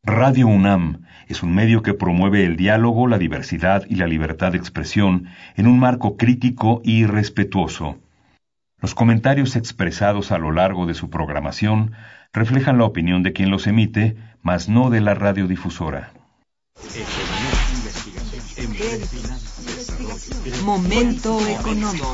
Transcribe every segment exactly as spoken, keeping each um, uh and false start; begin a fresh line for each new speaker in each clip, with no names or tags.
Radio UNAM es un medio que promueve el diálogo, la diversidad y la libertad de expresión en un marco crítico y respetuoso. Los comentarios expresados a lo largo de su programación reflejan la opinión de quien los emite, mas no de la radiodifusora.
Momento económico.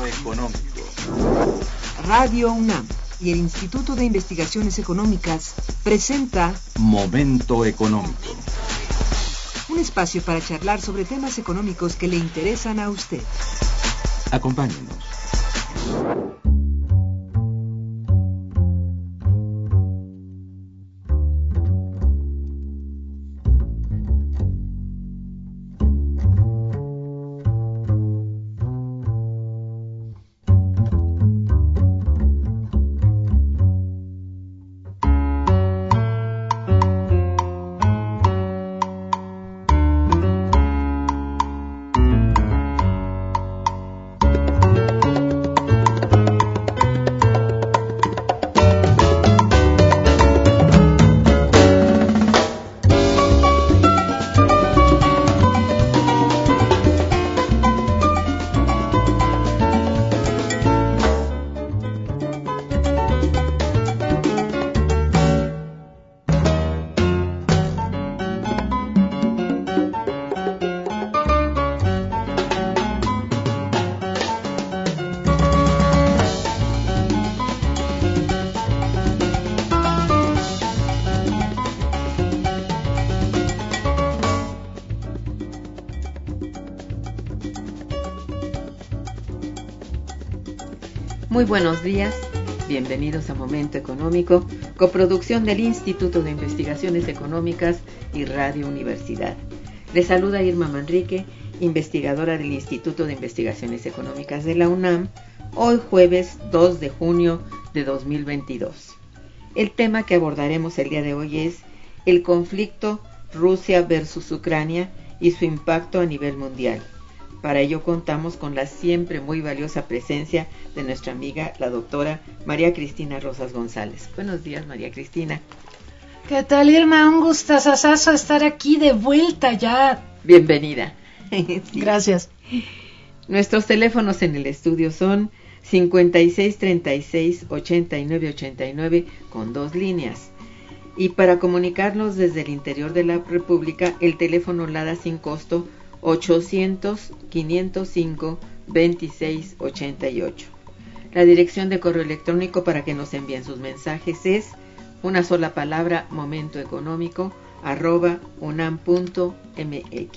Radio UNAM y el Instituto de Investigaciones Económicas presenta
Momento económico.
Un espacio para charlar sobre temas económicos que le interesan a usted.
Acompáñenos.
Muy buenos días, bienvenidos a Momento Económico, coproducción del Instituto de Investigaciones Económicas y Radio Universidad. Les saluda Irma Manrique, investigadora del Instituto de Investigaciones Económicas de la UNAM, hoy jueves dos de junio de dos mil veintidós. El tema que abordaremos el día de hoy es el conflicto Rusia versus Ucrania y su impacto a nivel mundial. Para ello contamos con la siempre muy valiosa presencia de nuestra amiga, la doctora María Cristina Rosas González. Buenos días, María Cristina.
¿Qué tal, Irma? Un gustazazazo estar aquí de vuelta ya.
Bienvenida. Sí.
Gracias.
Nuestros teléfonos en el estudio son cincuenta y seis treinta y seis ochenta y nueve ochenta y nueve con dos líneas. Y para comunicarnos desde el interior de la República, el teléfono LADA sin costo ochocientos, quinientos cinco, veintiséis ochenta y ocho. La dirección de correo electrónico para que nos envíen sus mensajes es una sola palabra, momentoeconómico, arroba unam punto mx.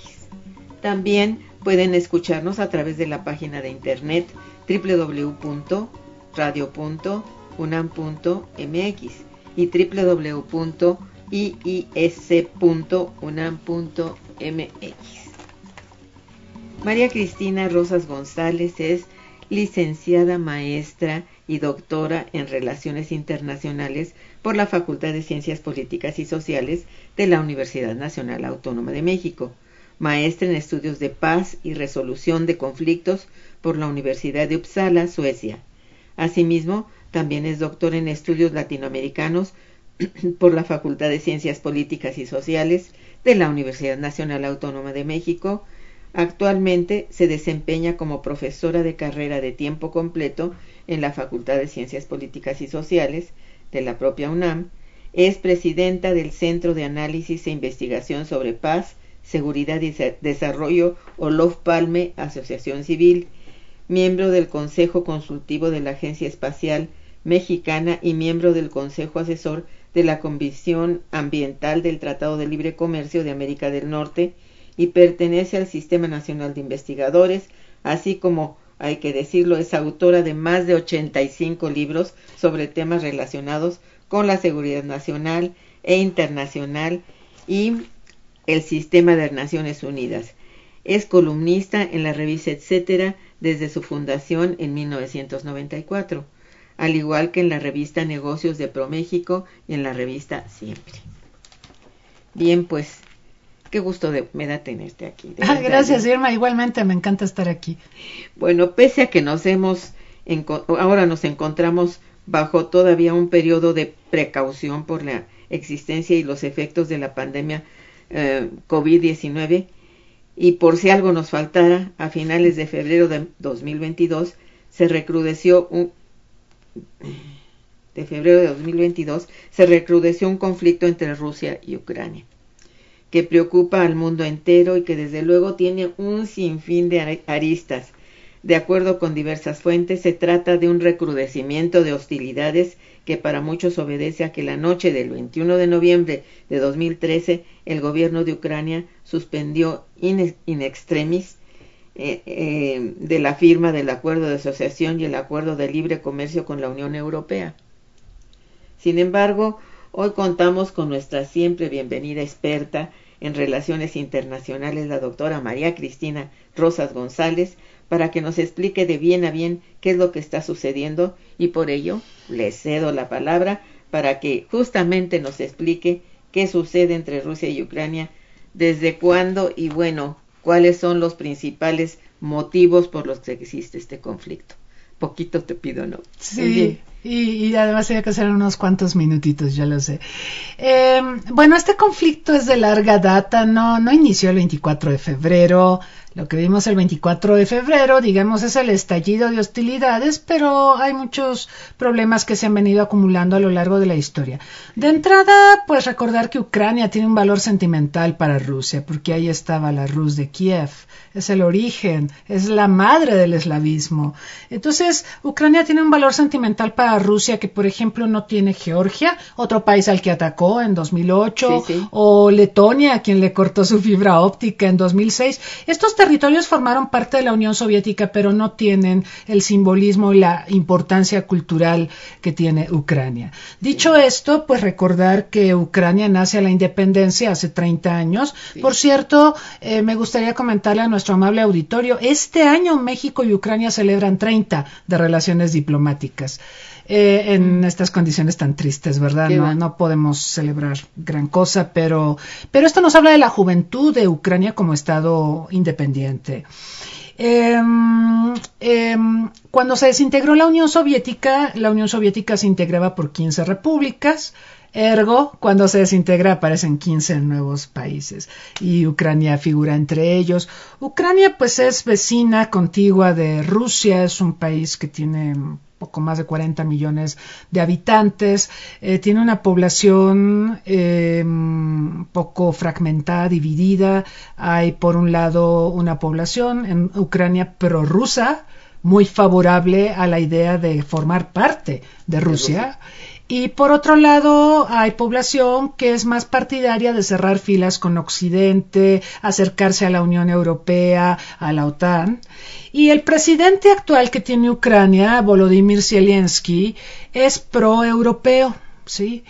También pueden escucharnos a través de la página de internet doble u doble u doble u punto radio punto unam punto mx y doble u doble u doble u punto i i s punto unam punto mx. María Cristina Rosas González es licenciada, maestra y doctora en Relaciones Internacionales por la Facultad de Ciencias Políticas y Sociales de la Universidad Nacional Autónoma de México, maestra en Estudios de Paz y Resolución de Conflictos por la Universidad de Uppsala, Suecia. Asimismo, también es doctora en Estudios Latinoamericanos por la Facultad de Ciencias Políticas y Sociales de la Universidad Nacional Autónoma de México. Actualmente se desempeña como profesora de carrera de tiempo completo en la Facultad de Ciencias Políticas y Sociales de la propia UNAM. Es presidenta del Centro de Análisis e Investigación sobre Paz, Seguridad y Desarrollo Olof Palme Asociación Civil, miembro del Consejo Consultivo de la Agencia Espacial Mexicana y miembro del Consejo Asesor de la Comisión Ambiental del Tratado de Libre Comercio de América del Norte, y pertenece al Sistema Nacional de Investigadores, así como, hay que decirlo, es autora de más de ochenta y cinco libros sobre temas relacionados con la seguridad nacional e internacional y el sistema de Naciones Unidas. Es columnista en la revista Etcétera desde su fundación en mil novecientos noventa y cuatro, al igual que en la revista Negocios de ProMéxico y en la revista Siempre. Bien, pues, qué gusto de, me da tenerte aquí.
Ah, gracias, Irma, igualmente me encanta estar aquí.
Bueno, pese a que nos hemos, ahora nos encontramos bajo todavía un periodo de precaución por la existencia y los efectos de la pandemia eh, COVID diecinueve. Y por si algo nos faltara, a finales de febrero de dos mil veintidós se recrudeció un de febrero de dos mil veintidós se recrudeció un conflicto entre Rusia y Ucrania, que preocupa al mundo entero y que desde luego tiene un sinfín de aristas. De acuerdo con diversas fuentes, se trata de un recrudecimiento de hostilidades que para muchos obedece a que la noche del veintiuno de noviembre de dos mil trece el gobierno de Ucrania suspendió in, in extremis eh, eh, de la firma del acuerdo de asociación y el acuerdo de libre comercio con la Unión Europea. Sin embargo, hoy contamos con nuestra siempre bienvenida experta en relaciones internacionales, la doctora María Cristina Rosas González, para que nos explique de bien a bien qué es lo que está sucediendo, y por ello le cedo la palabra para que justamente nos explique qué sucede entre Rusia y Ucrania, desde cuándo y bueno, cuáles son los principales motivos por los que existe este conflicto. Poquito te pido, ¿no?
Sí, y, y además tiene que ser unos cuantos minutitos, ya lo sé. Eh, bueno, este conflicto es de larga data, no, no inició el veinticuatro de febrero. Lo que vimos el veinticuatro de febrero, digamos, es el estallido de hostilidades, pero hay muchos problemas que se han venido acumulando a lo largo de la historia. De entrada, pues recordar que Ucrania tiene un valor sentimental para Rusia, porque ahí estaba la Rus de Kiev, es el origen, es la madre del eslavismo. Entonces, Ucrania tiene un valor sentimental para Rusia que, por ejemplo, no tiene Georgia, otro país al que atacó en dos mil ocho, sí, sí. o Letonia, a quien le cortó su fibra óptica en dos mil seis. Estos territorios formaron parte de la Unión Soviética, pero no tienen el simbolismo y la importancia cultural que tiene Ucrania. Dicho sí. esto, pues recordar que Ucrania nace a la independencia hace treinta años. Sí. Por cierto, eh, me gustaría comentarle a nuestro amable auditorio, este año México y Ucrania celebran treinta de relaciones diplomáticas. Eh, en estas condiciones tan tristes, ¿verdad? No, no podemos celebrar gran cosa, pero, pero esto nos habla de la juventud de Ucrania como Estado independiente. Eh, eh, cuando se desintegró la Unión Soviética, la Unión Soviética se integraba por quince repúblicas. Ergo, cuando se desintegra aparecen quince nuevos países y Ucrania figura entre ellos. Ucrania pues es vecina contigua de Rusia, es un país que tiene poco más de cuarenta millones de habitantes, eh, tiene una población eh, poco fragmentada, dividida. Hay por un lado una población en Ucrania prorrusa, muy favorable a la idea de formar parte de Rusia. Y por otro lado hay población que es más partidaria de cerrar filas con Occidente, acercarse a la Unión Europea, a la OTAN. Y el presidente actual que tiene Ucrania, Volodymyr Zelensky, es pro-europeo, ¿sí?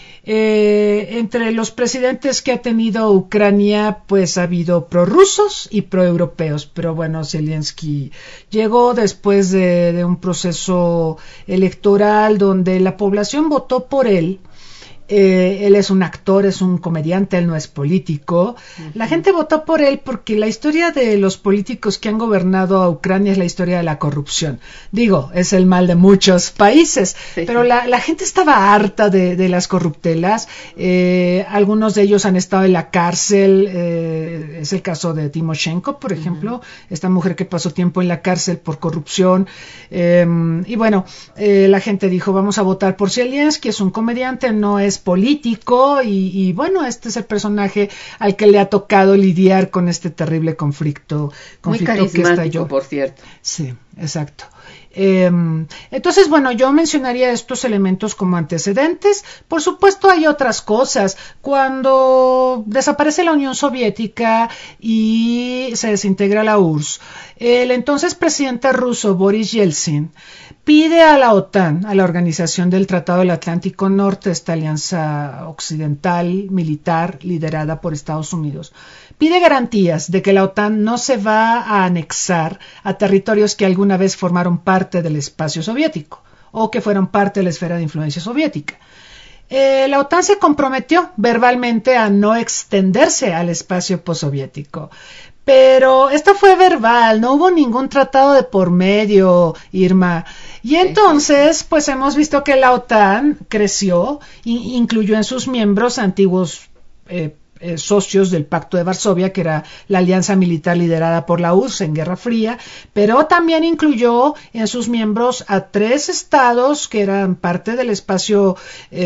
Eh, entre los presidentes que ha tenido Ucrania, pues ha habido prorrusos y proeuropeos, pero bueno, Zelensky llegó después de, de un proceso electoral donde la población votó por él. Eh, él es un actor, es un comediante, él no es político. Uh-huh. La gente votó por él porque la historia de los políticos que han gobernado a Ucrania es la historia de la corrupción. Digo, es el mal de muchos países, sí, pero sí. La, la gente estaba harta de, de las corruptelas. Eh, algunos de ellos han estado en la cárcel. Eh, es el caso de Timoshenko, por ejemplo, uh-huh. esta mujer que pasó tiempo en la cárcel por corrupción. Eh, y bueno, eh, la gente dijo, vamos a votar por Zelensky, es un comediante, no es político y, y bueno, este es el personaje al que le ha tocado lidiar con este terrible conflicto, conflicto
muy carismático,
que estalló.
Por cierto.
Sí, exacto. Eh, entonces, bueno, yo mencionaría estos elementos como antecedentes. Por supuesto, hay otras cosas. Cuando desaparece la Unión Soviética y se desintegra la U R S S, el entonces presidente ruso Boris Yeltsin pide a la OTAN, a la Organización del Tratado del Atlántico Norte, esta alianza occidental militar liderada por Estados Unidos, pide garantías de que la OTAN no se va a anexar a territorios que alguna vez formaron parte del espacio soviético o que fueron parte de la esfera de influencia soviética. Eh, la OTAN se comprometió verbalmente a no extenderse al espacio postsoviético, Pero esto fue verbal, no hubo ningún tratado de por medio, Irma. Y entonces, pues hemos visto que la OTAN creció, y incluyó en sus miembros antiguos eh, eh, socios del Pacto de Varsovia, que era la alianza militar liderada por la U R S S en Guerra Fría, pero también incluyó en sus miembros a tres estados que eran parte del espacio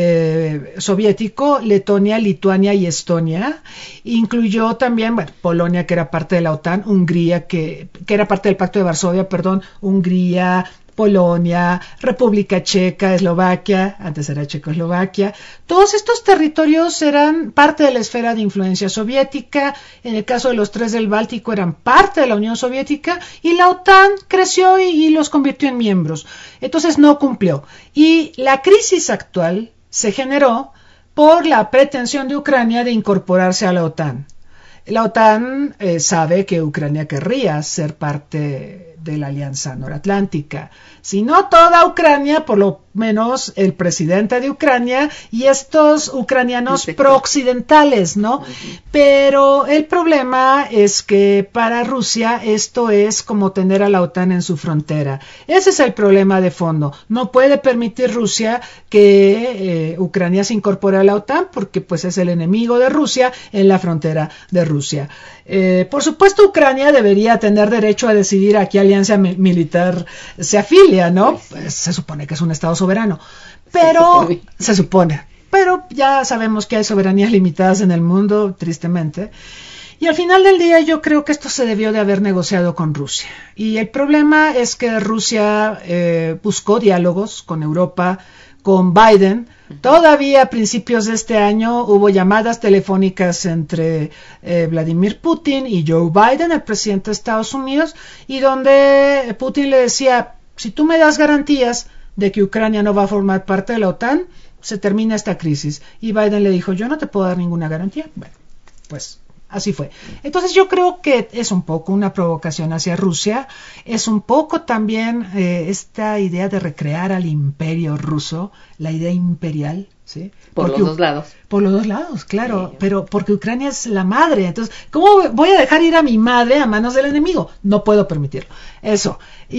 eh, soviético: Letonia, Lituania y Estonia. Incluyó también, bueno, Polonia, que era parte de la OTAN, Hungría, que, que era parte del Pacto de Varsovia, perdón, Hungría, Polonia, República Checa, Eslovaquia, antes era Checoslovaquia. Todos estos territorios eran parte de la esfera de influencia soviética. En el caso de los tres del Báltico eran parte de la Unión Soviética, y la OTAN creció y, y los convirtió en miembros. Entonces no cumplió. Y la crisis actual se generó por la pretensión de Ucrania de incorporarse a la OTAN. La OTAN eh, sabe que Ucrania querría ser parte de la Alianza Noratlántica. Si no toda Ucrania, por lo menos el presidente de Ucrania y estos ucranianos pro-occidentales, ¿no? Uh-huh. Pero el problema es que para Rusia esto es como tener a la OTAN en su frontera. Ese es el problema de fondo. No puede permitir Rusia que eh, Ucrania se incorpore a la OTAN, porque pues es el enemigo de Rusia en la frontera de Rusia. Eh, por supuesto, Ucrania debería tener derecho a decidir a qué alianza mi- militar se afilia, ¿no? Pues, se supone que es un estado soberano, pero se supone. se supone, pero ya sabemos que hay soberanías limitadas en el mundo, tristemente. Y al final del día yo creo que esto se debió de haber negociado con Rusia. Y el problema es que Rusia eh, buscó diálogos con Europa, con Biden. Todavía a principios de este año hubo llamadas telefónicas entre eh, Vladimir Putin y Joe Biden, el presidente de Estados Unidos, y donde Putin le decía: si tú me das garantías de que Ucrania no va a formar parte de la OTAN, se termina esta crisis. Y Biden le dijo: yo no te puedo dar ninguna garantía. Bueno, pues así fue. Entonces yo creo que es un poco una provocación hacia Rusia, es un poco también eh, esta idea de recrear al imperio ruso, la idea imperial, ¿sí?
Por
Porque,
los dos lados.
Por los dos lados, claro,
Sí.
pero porque Ucrania es la madre. Entonces, ¿cómo voy a dejar ir a mi madre a manos del enemigo? No puedo permitirlo. Eso.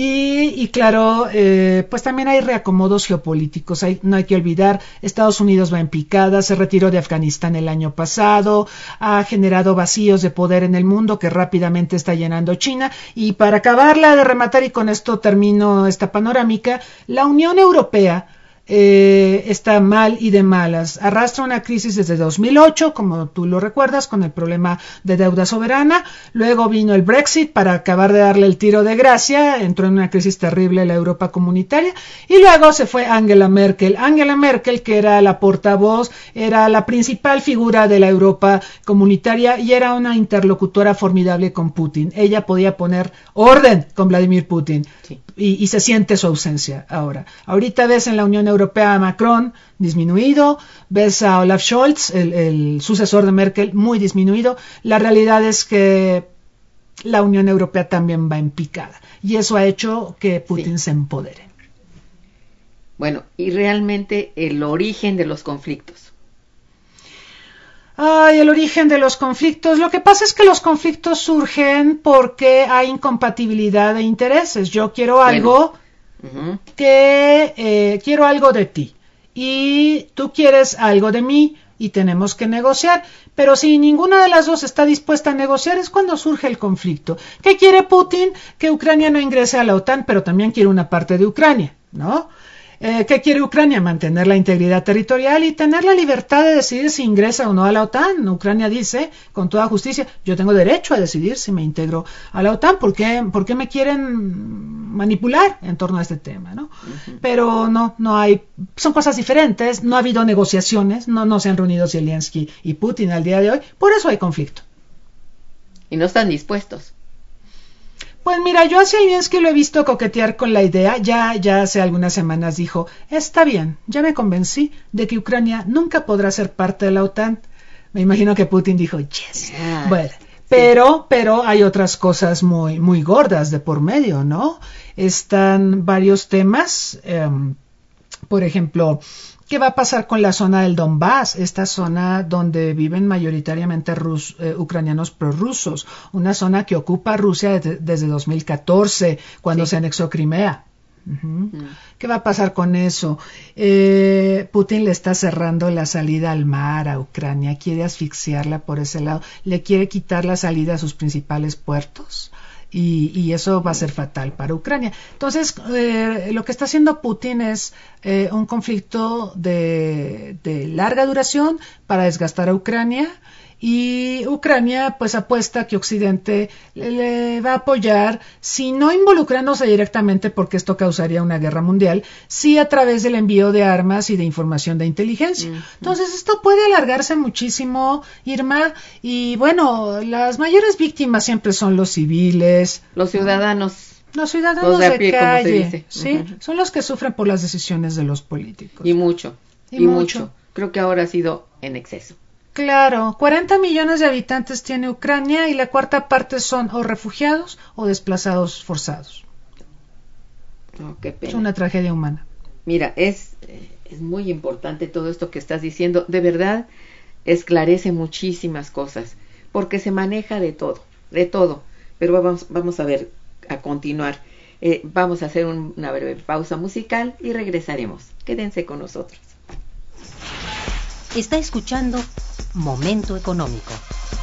Y, y claro, eh, pues también hay reacomodos geopolíticos. Hay, no hay que olvidar, Estados Unidos va en picada, se retiró de Afganistán el año pasado, ha generado vacíos de poder en el mundo que rápidamente está llenando China. Y para acabarla de rematar, y con esto termino esta panorámica, la Unión Europea Eh, está mal y de malas. Arrastra una crisis desde dos mil ocho, como tú lo recuerdas, con el problema de deuda soberana. Luego vino el Brexit para acabar de darle el tiro de gracia. Entró en una crisis terrible la Europa comunitaria. Y luego se fue Angela Merkel. Angela Merkel, que era la portavoz, era la principal figura de la Europa comunitaria y era una interlocutora formidable con Putin. Ella podía poner orden con Vladimir Putin. Sí. Y, y se siente su ausencia ahora. Ahorita ves en la Unión Europea a Macron disminuido, ves a Olaf Scholz, el, el sucesor de Merkel, muy disminuido. La realidad es que la Unión Europea también va en picada y eso ha hecho que Putin sí. se empodere.
Bueno, y realmente el origen de los conflictos.
Ay, el origen de los conflictos. Lo que pasa es que los conflictos surgen porque hay incompatibilidad de intereses. Yo quiero bueno. algo uh-huh. que eh, quiero algo de ti y tú quieres algo de mí y tenemos que negociar. Pero si ninguna de las dos está dispuesta a negociar es cuando surge el conflicto. ¿Qué quiere Putin? Que Ucrania no ingrese a la OTAN, pero también quiere una parte de Ucrania, ¿no? Eh, ¿Qué quiere Ucrania? Mantener la integridad territorial y tener la libertad de decidir si ingresa o no a la OTAN. Ucrania dice, con toda justicia, yo tengo derecho a decidir si me integro a la OTAN. ¿Por qué, por qué me quieren manipular en torno a este tema, ¿no? Uh-huh. Pero no, no hay, son cosas diferentes. No ha habido negociaciones, no, no se han reunido Zelensky y Putin al día de hoy. Por eso hay conflicto.
Y no están dispuestos.
Pues mira, yo a Zelensky lo he visto coquetear con la idea, ya, ya hace algunas semanas dijo, está bien, ya me convencí de que Ucrania nunca podrá ser parte de la OTAN. Me imagino que Putin dijo, yes, ah, bueno, sí. pero, pero hay otras cosas muy, muy gordas de por medio, ¿no? Están varios temas, eh, por ejemplo, ¿Qué va a pasar con la zona del Donbass? Esta zona donde viven mayoritariamente rus, eh, ucranianos prorrusos, una zona que ocupa Rusia desde, desde dos mil catorce, cuando sí. se anexó Crimea. Uh-huh. Mm. ¿Qué va a pasar con eso? Eh, Putin le está cerrando la salida al mar a Ucrania, quiere asfixiarla por ese lado, le quiere quitar la salida a sus principales puertos. Y, y eso va a ser fatal para Ucrania. Entonces, eh, lo que está haciendo Putin es eh, un conflicto de, de larga duración para desgastar a Ucrania, y Ucrania pues apuesta que Occidente le, le va a apoyar, si no involucrándose directamente, porque esto causaría una guerra mundial, sí a través del envío de armas y de información de inteligencia. Mm-hmm. Entonces esto puede alargarse muchísimo, Irma, y bueno, las mayores víctimas siempre son los civiles,
los ciudadanos.
Los ciudadanos
los de, a
de
pie,
calle,
como se dice.
¿sí? Uh-huh. Son los que sufren por las decisiones de los políticos.
Y mucho, y, y mucho. mucho. Creo que ahora ha sido en exceso.
Claro, cuarenta millones de habitantes tiene Ucrania y la cuarta parte son o refugiados o desplazados forzados.
Oh, qué pena.
Es una tragedia humana.
Mira, es, es muy importante todo esto que estás diciendo. De verdad, esclarece muchísimas cosas, porque se maneja de todo, de todo. Pero vamos, vamos a ver, a continuar. Eh, vamos a hacer un, una breve pausa musical y regresaremos. Quédense con nosotros.
Está escuchando Momento Económico.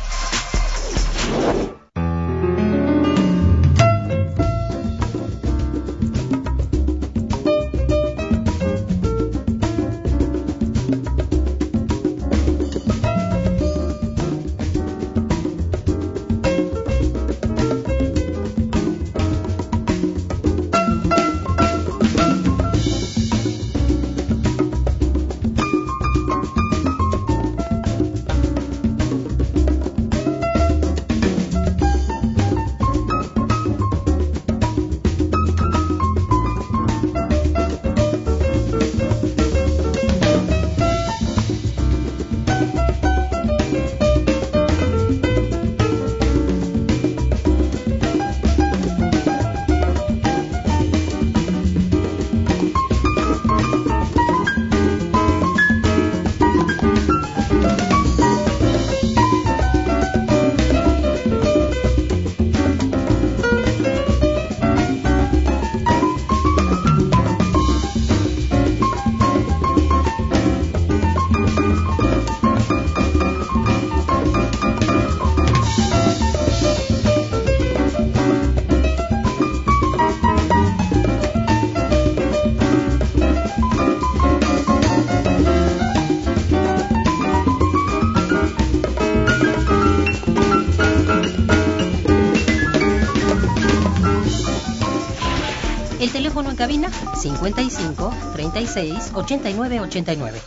El teléfono en cabina cincuenta y cinco, treinta y seis, ochenta y nueve, ochenta y nueve.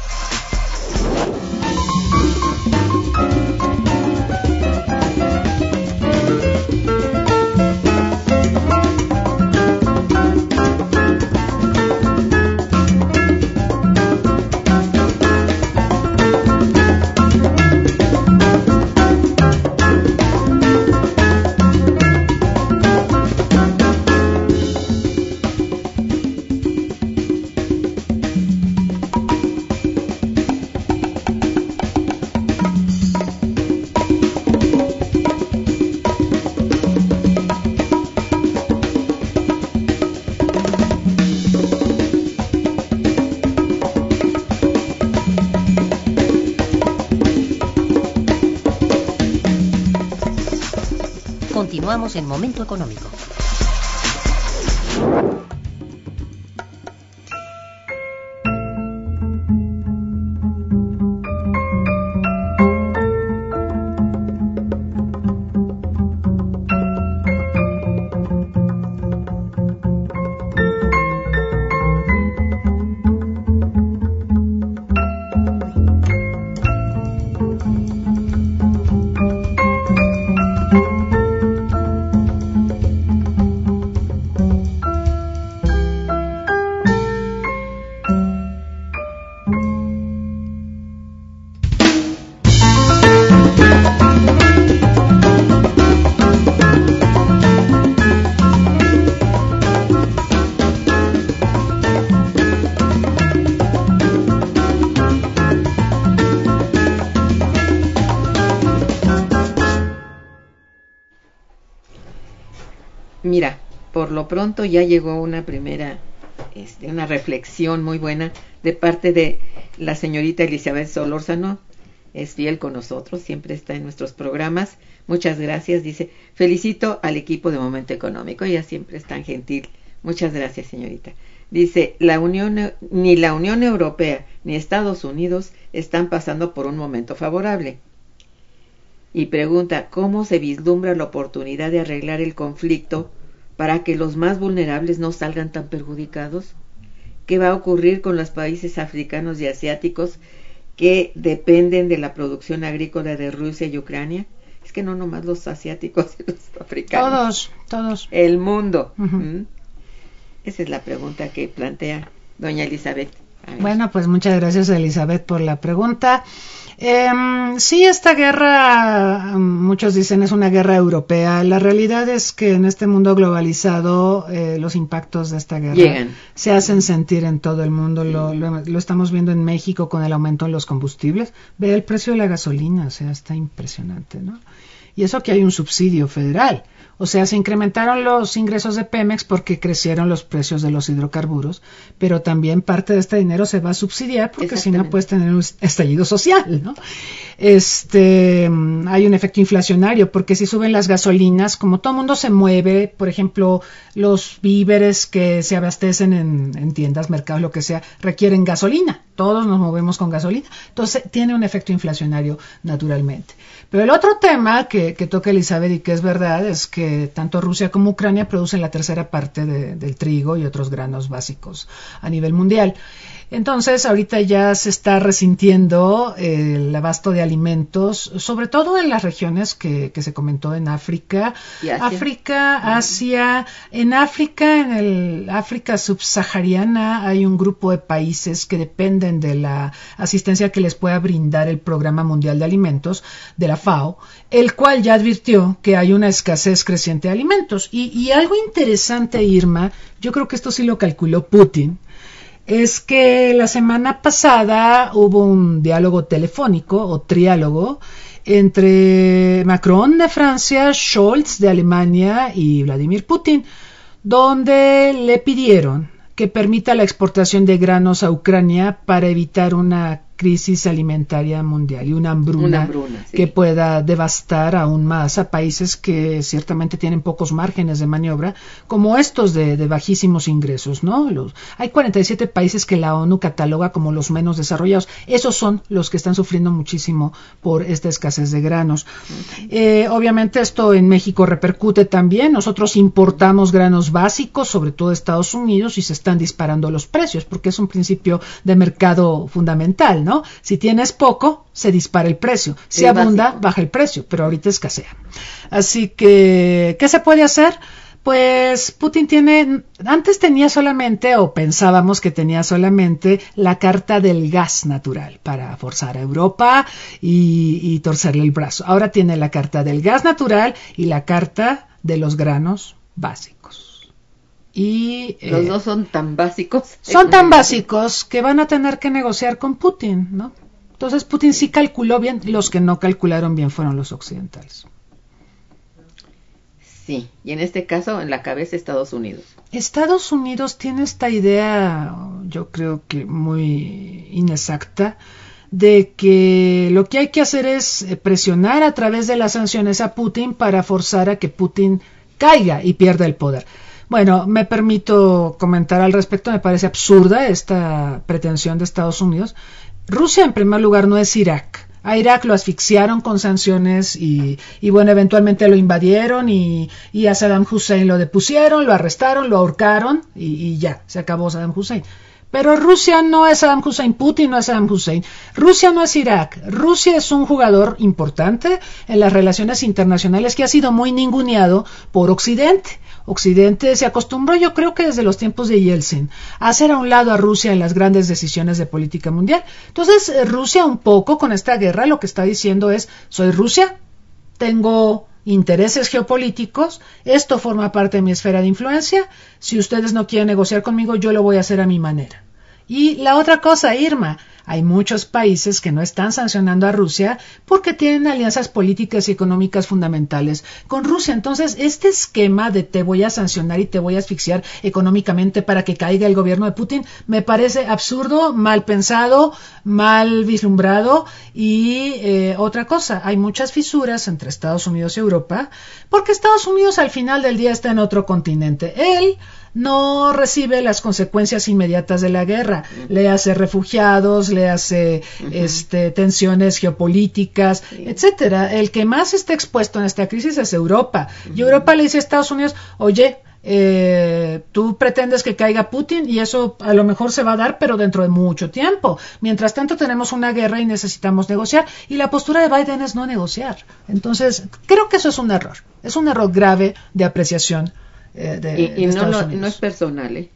Continuamos en Momento Económico.
mira, por lo pronto ya llegó una primera, este, una reflexión muy buena de parte de la señorita Elizabeth Solórzano. Es fiel con nosotros, siempre está en nuestros programas. Muchas gracias, dice, felicito al equipo de Momento Económico, ella siempre es tan gentil. Muchas gracias, señorita. Dice, la Unión, ni la Unión Europea ni Estados Unidos están pasando por un momento favorable. Y pregunta, ¿cómo se vislumbra la oportunidad de arreglar el conflicto para que los más vulnerables no salgan tan perjudicados? ¿Qué va a ocurrir con los países africanos y asiáticos que dependen de la producción agrícola de Rusia y Ucrania? Es que no nomás los asiáticos y los africanos.
Todos, todos.
El mundo.
Uh-huh.
¿Mm? Esa es la pregunta que plantea doña Elizabeth.
Bueno, pues muchas gracias, Elizabeth, por la pregunta. Eh, sí, esta guerra, muchos dicen es una guerra europea. La realidad es que en este mundo globalizado eh, los impactos de esta guerra
llegan,
se hacen sentir en todo el mundo. Lo, lo, lo estamos viendo en México con el aumento en los combustibles. Ve el precio de la gasolina, o sea, está impresionante, ¿no? Y eso que hay un subsidio federal. O sea, se incrementaron los ingresos de Pemex porque crecieron los precios de los hidrocarburos, pero también parte de este dinero se va a subsidiar porque si no puedes tener un estallido social, ¿no? Este, hay un efecto inflacionario porque si suben las gasolinas, como todo el mundo se mueve, por ejemplo, los víveres que se abastecen en, en tiendas, mercados, lo que sea, requieren gasolina. Todos nos movemos con gasolina. Entonces, tiene un efecto inflacionario naturalmente. Pero el otro tema que, que toca Elizabeth y que es verdad es que tanto Rusia como Ucrania producen la tercera parte de, del trigo y otros granos básicos a nivel mundial. Entonces, ahorita ya se está resintiendo eh, el abasto de alimentos, sobre todo en las regiones que, que se comentó en África,
Asia.
África, Asia. En África, en el África subsahariana, hay un grupo de países que dependen de la asistencia que les pueda brindar el Programa Mundial de Alimentos de la FAO, el cual ya advirtió que hay una escasez creciente de alimentos. Y, y algo interesante, Irma, yo creo que esto sí lo calculó Putin, es que la semana pasada hubo un diálogo telefónico o triálogo entre Macron de Francia, Scholz de Alemania y Vladimir Putin, donde le pidieron que permita la exportación de granos a Ucrania para evitar una crisis alimentaria mundial y una hambruna,
una hambruna sí.
que pueda devastar aún más a países que ciertamente tienen pocos márgenes de maniobra, como estos de, de bajísimos ingresos, ¿no? Los, hay cuarenta y siete países que la ONU cataloga como los menos desarrollados. Esos son los que están sufriendo muchísimo por esta escasez de granos. Okay. Eh, obviamente esto en México repercute también. Nosotros importamos granos básicos, sobre todo de Estados Unidos, y se están disparando los precios, porque es un principio de mercado fundamental, ¿no? ¿no? Si tienes poco, se dispara el precio. Si es abunda, básico. Baja el precio, pero ahorita escasea. Así que, ¿qué se puede hacer? Pues Putin tiene, antes tenía solamente, o pensábamos que tenía solamente, la carta del gas natural para forzar a Europa y, y torcerle el brazo. Ahora tiene la carta del gas natural y la carta de los granos básicos. Y, eh,
los dos son tan básicos.
Son tan básicos que van a tener que negociar con Putin, ¿no? Entonces Putin sí calculó bien, los que no calcularon bien fueron los occidentales.
Sí, y en este caso en la cabeza Estados Unidos.
Estados Unidos tiene esta idea, yo creo que muy inexacta, de que lo que hay que hacer es presionar a través de las sanciones a Putin para forzar a que Putin caiga y pierda el poder. Bueno, me permito comentar al respecto, me parece absurda esta pretensión de Estados Unidos. Rusia, en primer lugar, no es Irak. A Irak lo asfixiaron con sanciones y, y bueno, eventualmente lo invadieron y, y a Saddam Hussein lo depusieron, lo arrestaron, lo ahorcaron y, y ya, se acabó Saddam Hussein. Pero Rusia no es Saddam Hussein, Putin no es Saddam Hussein, Rusia no es Irak. Rusia es un jugador importante en las relaciones internacionales que ha sido muy ninguneado por Occidente. Occidente se acostumbró, yo creo que desde los tiempos de Yeltsin, a hacer a un lado a Rusia en las grandes decisiones de política mundial. Entonces, Rusia un poco con esta guerra lo que está diciendo es, soy Rusia, tengo intereses geopolíticos, esto forma parte de mi esfera de influencia, si ustedes no quieren negociar conmigo, yo lo voy a hacer a mi manera. Y la otra cosa, Irma, hay muchos países que no están sancionando a Rusia porque tienen alianzas políticas y económicas fundamentales con Rusia. Entonces, este esquema de te voy a sancionar y te voy a asfixiar económicamente para que caiga el gobierno de Putin me parece absurdo, mal pensado, mal vislumbrado. Y eh, otra cosa, hay muchas fisuras entre Estados Unidos y Europa porque Estados Unidos al final del día está en otro continente. Él no recibe las consecuencias inmediatas de la guerra, uh-huh. le hace refugiados, le hace uh-huh. este, tensiones geopolíticas, sí. etcétera. El que más está expuesto en esta crisis es Europa. Uh-huh. Y Europa le dice a Estados Unidos, oye, eh, tú pretendes que caiga Putin y eso a lo mejor se va a dar, pero dentro de mucho tiempo. Mientras tanto tenemos una guerra y necesitamos negociar, y la postura de Biden es no negociar. Entonces, creo que eso es un error, es un error grave de apreciación. Eh, de,
y y
de
no, lo,
Unidos.
no es personal, ¿eh?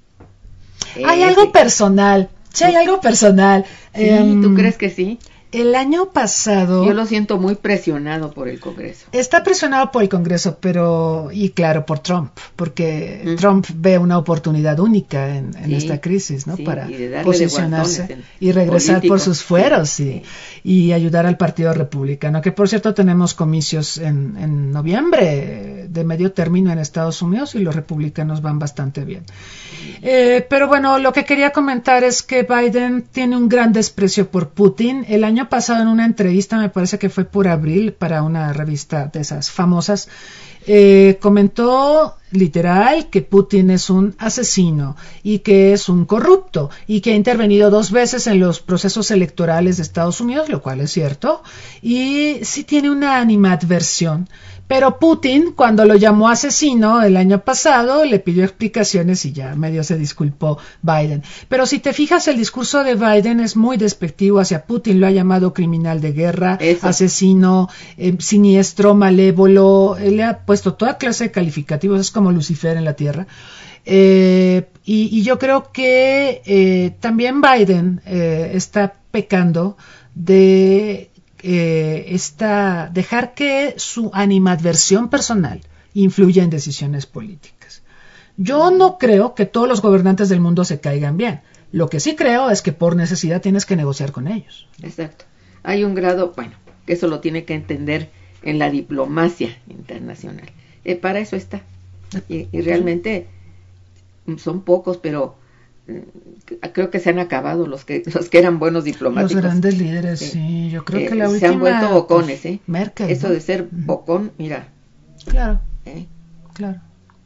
Hay
eh,
algo
sí.
personal, sí hay algo personal.
Sí,
um,
¿tú crees que sí?
El año pasado...
Yo lo siento muy presionado por el Congreso.
Está presionado por el Congreso, pero... Y claro, por Trump, porque mm. Trump ve una oportunidad única en, en sí, esta crisis, ¿no?
Sí,
Para
y
posicionarse y regresar político. por sus fueros sí, y, y ayudar al Partido Republicano, que por cierto tenemos comicios en, en noviembre de medio término en Estados Unidos y los republicanos van bastante bien. Eh, pero bueno, lo que quería comentar es que Biden tiene un gran desprecio por Putin. El año pasado en una entrevista, me parece que fue por abril, para una revista de esas famosas, eh, comentó literal que Putin es un asesino y que es un corrupto y que ha intervenido dos veces en los procesos electorales de Estados Unidos, lo cual es cierto, y sí tiene una animadversión. Pero Putin, cuando lo llamó asesino el año pasado, le pidió explicaciones y ya medio se disculpó Biden. Pero si te fijas, el discurso de Biden es muy despectivo hacia Putin. Lo ha llamado criminal de guerra, Eso. asesino, eh, siniestro, malévolo. Él le ha puesto toda clase de calificativos. Es como Lucifer en la tierra. Eh, y, y yo creo que eh, también Biden eh, está pecando de... Eh, esta, dejar que su animadversión personal influya en decisiones políticas. Yo no creo que todos los gobernantes del mundo se caigan bien. Lo que sí creo es que por necesidad tienes que negociar con ellos.
Exacto. Hay un grado, bueno, que eso lo tiene que entender en la diplomacia internacional. Eh, para eso está. Y, y realmente son pocos, pero creo que se han acabado los que los que eran buenos diplomáticos.
Los grandes líderes, sí, sí yo creo
eh,
que la última...
Se han vuelto bocones, ¿eh?
Merkel,
Eso
¿no?
de ser bocón, mira.
Claro,
¿eh?
claro.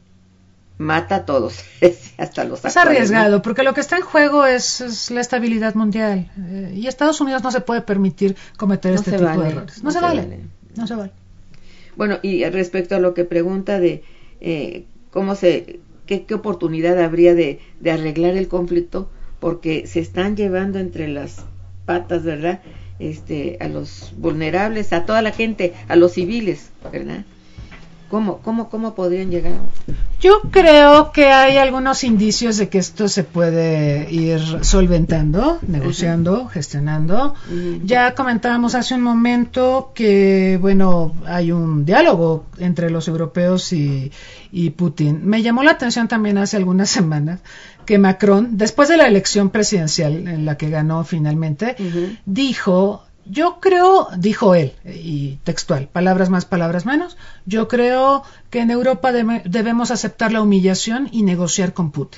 Mata a todos, hasta los
Es
actuales,
arriesgado,
¿no?
porque lo que está en juego es, es la estabilidad mundial. Eh, y Estados Unidos no se puede permitir cometer
no
este
se
tipo
vale,
de errores. No,
no
se,
se
vale.
vale.
No se vale.
Bueno, y respecto a lo que pregunta de eh, cómo se... Qué, qué oportunidad habría de, de arreglar el conflicto, porque se están llevando entre las patas, ¿verdad? Este, a los vulnerables, a toda la gente, a los civiles, ¿verdad? ¿Cómo, cómo, cómo podrían llegar?
Yo creo que hay algunos indicios de que esto se puede ir solventando, negociando, uh-huh. gestionando. Uh-huh. Ya comentábamos hace un momento que, bueno, hay un diálogo entre los europeos y, y Putin. Me llamó la atención también hace algunas semanas que Macron, después de la elección presidencial en la que ganó finalmente, uh-huh. dijo... Yo creo, dijo él, y textual, palabras más, palabras menos, yo creo que en Europa de, debemos aceptar la humillación y negociar con Putin.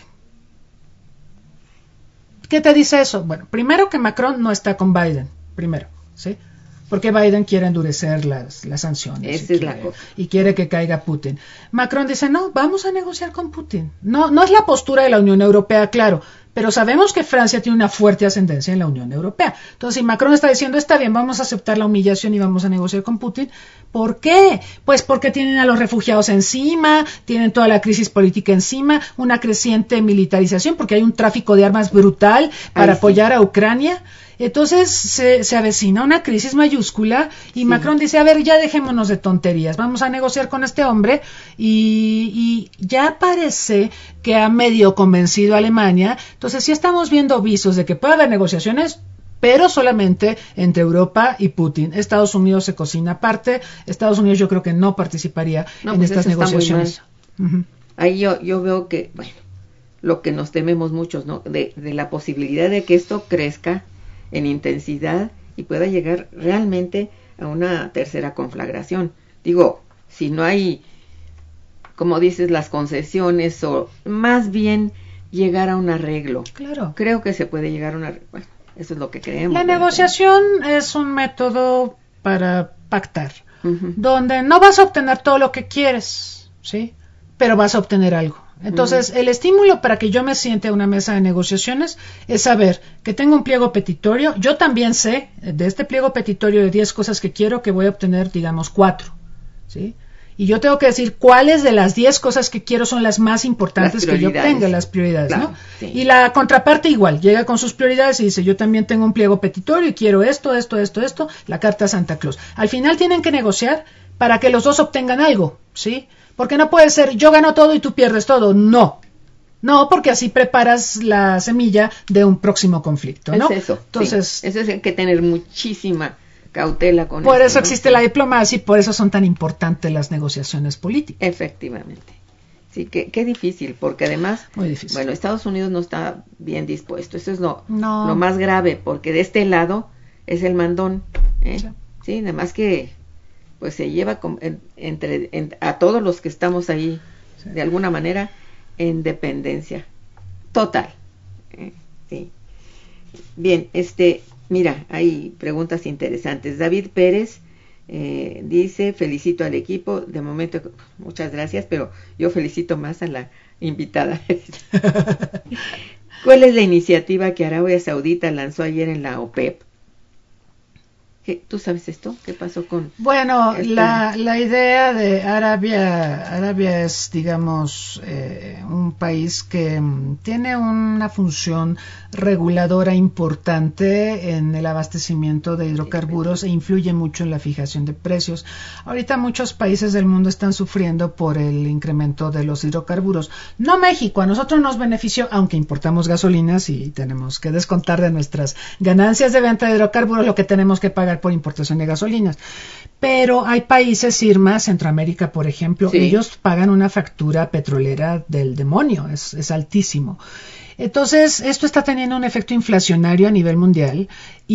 ¿Qué te dice eso? Bueno, primero que Macron no está con Biden, primero, ¿sí? Porque Biden quiere endurecer las, las sanciones
Esa
y,
es
quiere,
la cosa.
y quiere que caiga Putin. Macron dice, no, vamos a negociar con Putin. No, no es la postura de la Unión Europea, claro, pero sabemos que Francia tiene una fuerte ascendencia en la Unión Europea. Entonces, si Macron está diciendo, está bien, vamos a aceptar la humillación y vamos a negociar con Putin, ¿por qué? Pues porque tienen a los refugiados encima, tienen toda la crisis política encima, una creciente militarización, porque hay un tráfico de armas brutal para Ay, apoyar sí. a Ucrania. Entonces se, se avecina una crisis mayúscula y sí. Macron dice, a ver, ya dejémonos de tonterías, vamos a negociar con este hombre y, y ya parece que ha medio convencido a Alemania. Entonces sí estamos viendo visos de que puede haber negociaciones, pero solamente entre Europa y Putin. Estados Unidos se cocina aparte. Estados Unidos yo creo que no participaría
no,
en
pues
estas negociaciones.
Uh-huh. Ahí yo, yo veo que, bueno, lo que nos tememos muchos, ¿no? De, de la posibilidad de que esto crezca en intensidad y pueda llegar realmente a una tercera conflagración. Digo, si no hay, como dices, las concesiones o más bien llegar a un arreglo.
Claro.
Creo que se puede llegar a un arreglo. Bueno, eso es lo que creemos.
La negociación es un método para pactar,
uh-huh.
donde no vas a obtener todo lo que quieres, ¿sí? Pero vas a obtener algo. Entonces, uh-huh. el estímulo para que yo me siente a una mesa de negociaciones es saber que tengo un pliego petitorio. Yo también sé, de este pliego petitorio de diez cosas que quiero, que voy a obtener, digamos, cuatro, ¿sí? Y yo tengo que decir cuáles de las diez cosas que quiero son las más importantes que yo obtenga, las prioridades, claro, ¿no? Sí. Y la contraparte igual, llega con sus prioridades y dice, yo también tengo un pliego petitorio y quiero esto, esto, esto, esto, la carta Santa Claus. Al final tienen que negociar para que los dos obtengan algo, ¿sí? Porque no puede ser, yo gano todo y tú pierdes todo, no. No, porque así preparas la semilla de un próximo conflicto, ¿no?
Es eso,
entonces,
sí. Eso es, hay que tener muchísima cautela con
por
esto,
eso
¿no?
existe la diplomacia y por eso son tan importantes las negociaciones políticas.
Efectivamente. Sí, que qué difícil, porque además,
muy difícil.
Bueno, Estados Unidos no está bien dispuesto. Eso es lo,
no.
lo más grave, porque de este lado es el mandón, ¿eh? Sí, sí, nada más que pues se lleva con, en, entre en, a todos los que estamos ahí, sí. de alguna manera, en dependencia total. ¿eh? Sí. Bien, este, mira, hay preguntas interesantes. David Pérez eh, dice, felicito al equipo, de momento, muchas gracias, pero yo felicito más a la invitada. ¿Cuál es la iniciativa que Arabia Saudita lanzó ayer en la OPEP? ¿Qué, ¿Tú sabes esto? ¿Qué pasó con...?
Bueno,
este?
la, la idea de Arabia, Arabia es, digamos, eh, un país que um, tiene una función reguladora importante en el abastecimiento de hidrocarburos e influye mucho en la fijación de precios. Ahorita muchos países del mundo están sufriendo por el incremento de los hidrocarburos. No México, a nosotros nos benefició, aunque importamos gasolinas y tenemos que descontar de nuestras ganancias de venta de hidrocarburos lo que tenemos que pagar por importación de gasolinas, pero hay países, Irma, Centroamérica por ejemplo, sí. ellos pagan una factura petrolera del demonio, es, es altísimo. Entonces, esto está teniendo un efecto inflacionario a nivel mundial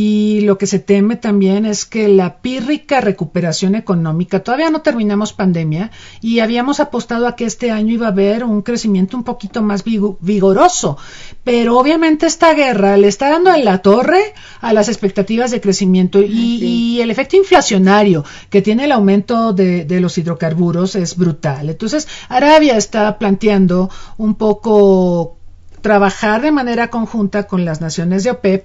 y lo que se teme también es que la pírrica recuperación económica, todavía no terminamos pandemia y habíamos apostado a que este año iba a haber un crecimiento un poquito más vigoroso, pero obviamente esta guerra le está dando en la torre a las expectativas de crecimiento y, sí. y el efecto inflacionario que tiene el aumento de, de los hidrocarburos es brutal. Entonces, Arabia está planteando un poco trabajar de manera conjunta con las naciones de OPEP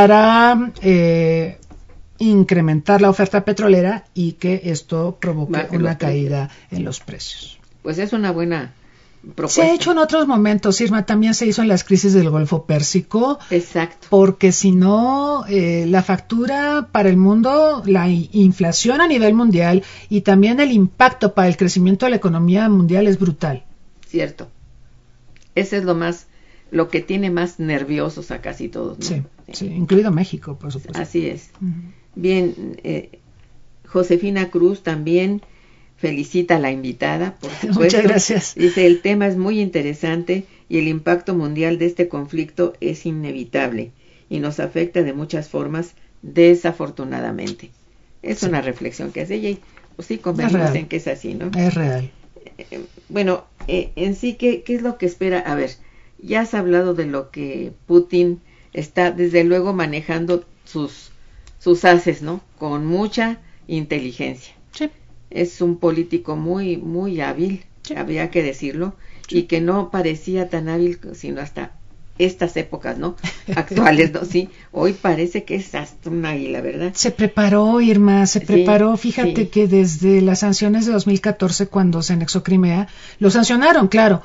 para eh, incrementar la oferta petrolera y que esto provoque Baje una caída en los precios.
Pues es una buena propuesta.
Se ha hecho en otros momentos, Irma, también se hizo en las crisis del Golfo Pérsico.
Exacto.
Porque si no, eh, la factura para el mundo, la inflación a nivel mundial y también el impacto para el crecimiento de la economía mundial es brutal.
Cierto. Ese es lo más... lo que tiene más nerviosos a casi todos, ¿no?
Sí, sí, sí, incluido México, por supuesto.
Así es.
Uh-huh.
Bien, eh, Josefina Cruz también felicita a la invitada, por supuesto.
Muchas gracias.
Dice, el tema es muy interesante y el impacto mundial de este conflicto es inevitable y nos afecta de muchas formas, desafortunadamente. Es sí. una reflexión que hace ella y pues sí, convenimos en que es así, ¿no?
Es real.
Eh, bueno, eh, en sí, ¿qué, ¿qué es lo que espera? A ver, ya has hablado de lo que Putin está desde luego manejando sus sus haces, ¿no? Con mucha inteligencia.
Sí.
Es un político muy muy hábil, sí. habría que decirlo, sí. y que no parecía tan hábil sino hasta estas épocas, ¿no? Actuales, ¿no? Sí, hoy parece que es hasta un águila, ¿verdad?
Se preparó, Irma, se
sí,
preparó. Fíjate sí. que desde las sanciones de dos mil catorce, cuando se anexó Crimea, lo sancionaron, claro,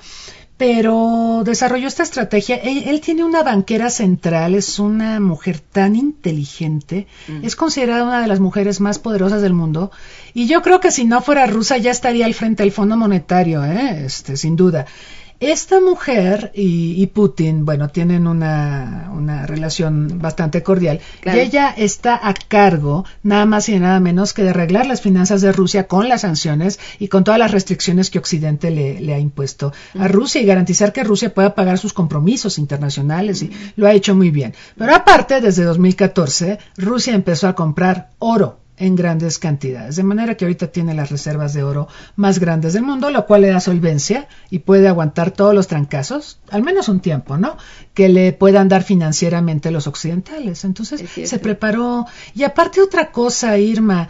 pero desarrolló esta estrategia. Él, él tiene una banquera central, es una mujer tan inteligente, mm. es considerada una de las mujeres más poderosas del mundo, y yo creo que si no fuera rusa ya estaría al frente del Fondo Monetario, ¿eh? este, sin duda. esta mujer y, y Putin, bueno, tienen una, una relación bastante cordial, claro. Y ella está a cargo nada más y nada menos que de arreglar las finanzas de Rusia con las sanciones y con todas las restricciones que Occidente le, le ha impuesto a Rusia y garantizar que Rusia pueda pagar sus compromisos internacionales, y lo ha hecho muy bien. Pero aparte, desde dos mil catorce, Rusia empezó a comprar oro en grandes cantidades, de manera que ahorita tiene las reservas de oro más grandes del mundo, lo cual le da solvencia y puede aguantar todos los trancazos, al menos un tiempo, ¿no?, que le puedan dar financieramente los occidentales. Entonces se preparó. Y aparte otra cosa, Irma,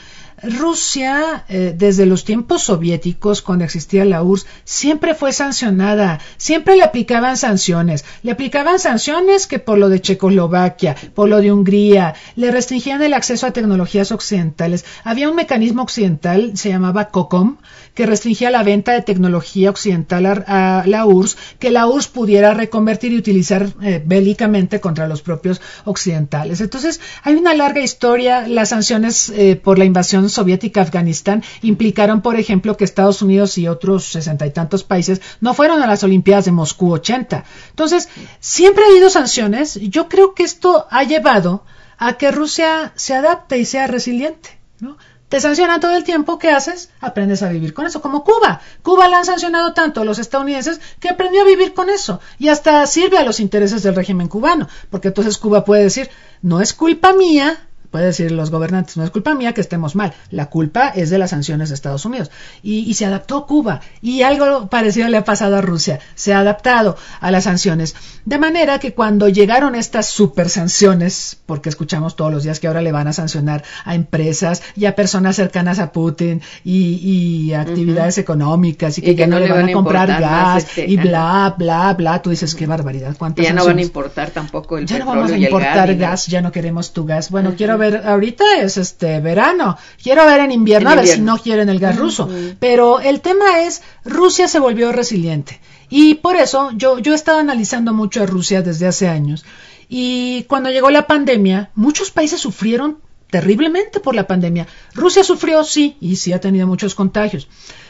Rusia, eh, desde los tiempos soviéticos, cuando existía la U R S S, siempre fue sancionada, siempre le aplicaban sanciones, le aplicaban sanciones que por lo de Checoslovaquia, por lo de Hungría, le restringían el acceso a tecnologías occidentales. Había un mecanismo occidental, se llamaba COCOM, que restringía la venta de tecnología occidental a, a la U R S S, que la U R S S pudiera reconvertir y utilizar eh, bélicamente contra los propios occidentales. Entonces, hay una larga historia. Las sanciones eh, por la invasión soviética a Afganistán implicaron, por ejemplo, que Estados Unidos y otros sesenta y tantos países no fueron a las Olimpiadas de Moscú ochenta. Entonces, siempre ha habido sanciones. Yo creo que esto ha llevado a que Rusia se adapte y sea resiliente, ¿no? Te sancionan todo el tiempo, ¿qué haces? Aprendes a vivir con eso, como Cuba. Cuba la han sancionado tanto a los estadounidenses que aprendió a vivir con eso y hasta sirve a los intereses del régimen cubano, porque entonces Cuba puede decir, no es culpa mía, puede decir los gobernantes, no es culpa mía que estemos mal, la culpa es de las sanciones de Estados Unidos. Y, y se adaptó Cuba, y algo parecido le ha pasado a Rusia, se ha adaptado a las sanciones. De manera que cuando llegaron estas super sanciones, porque escuchamos todos los días que ahora le van a sancionar a empresas y a personas cercanas a Putin y, y a actividades uh-huh. económicas, y que, y que ya no, no le van, van a comprar gas, este, y bla, bla, bla, tú dices, qué barbaridad, cuántas
ya
sanciones.
no van a importar tampoco el
ya
petróleo
no vamos a
y
importar
el gas,
gas, ya no queremos tu gas. Bueno, uh-huh. quiero ver, ahorita es este verano, quiero ver en invierno, en a ver invierno. Si no quieren el gas uh-huh. ruso, pero el tema es, Rusia se volvió resiliente, y por eso yo, yo he estado analizando mucho a Rusia desde hace años, y cuando llegó la pandemia, muchos países sufrieron terriblemente por la pandemia. Rusia sufrió, sí, y sí ha tenido muchos contagios,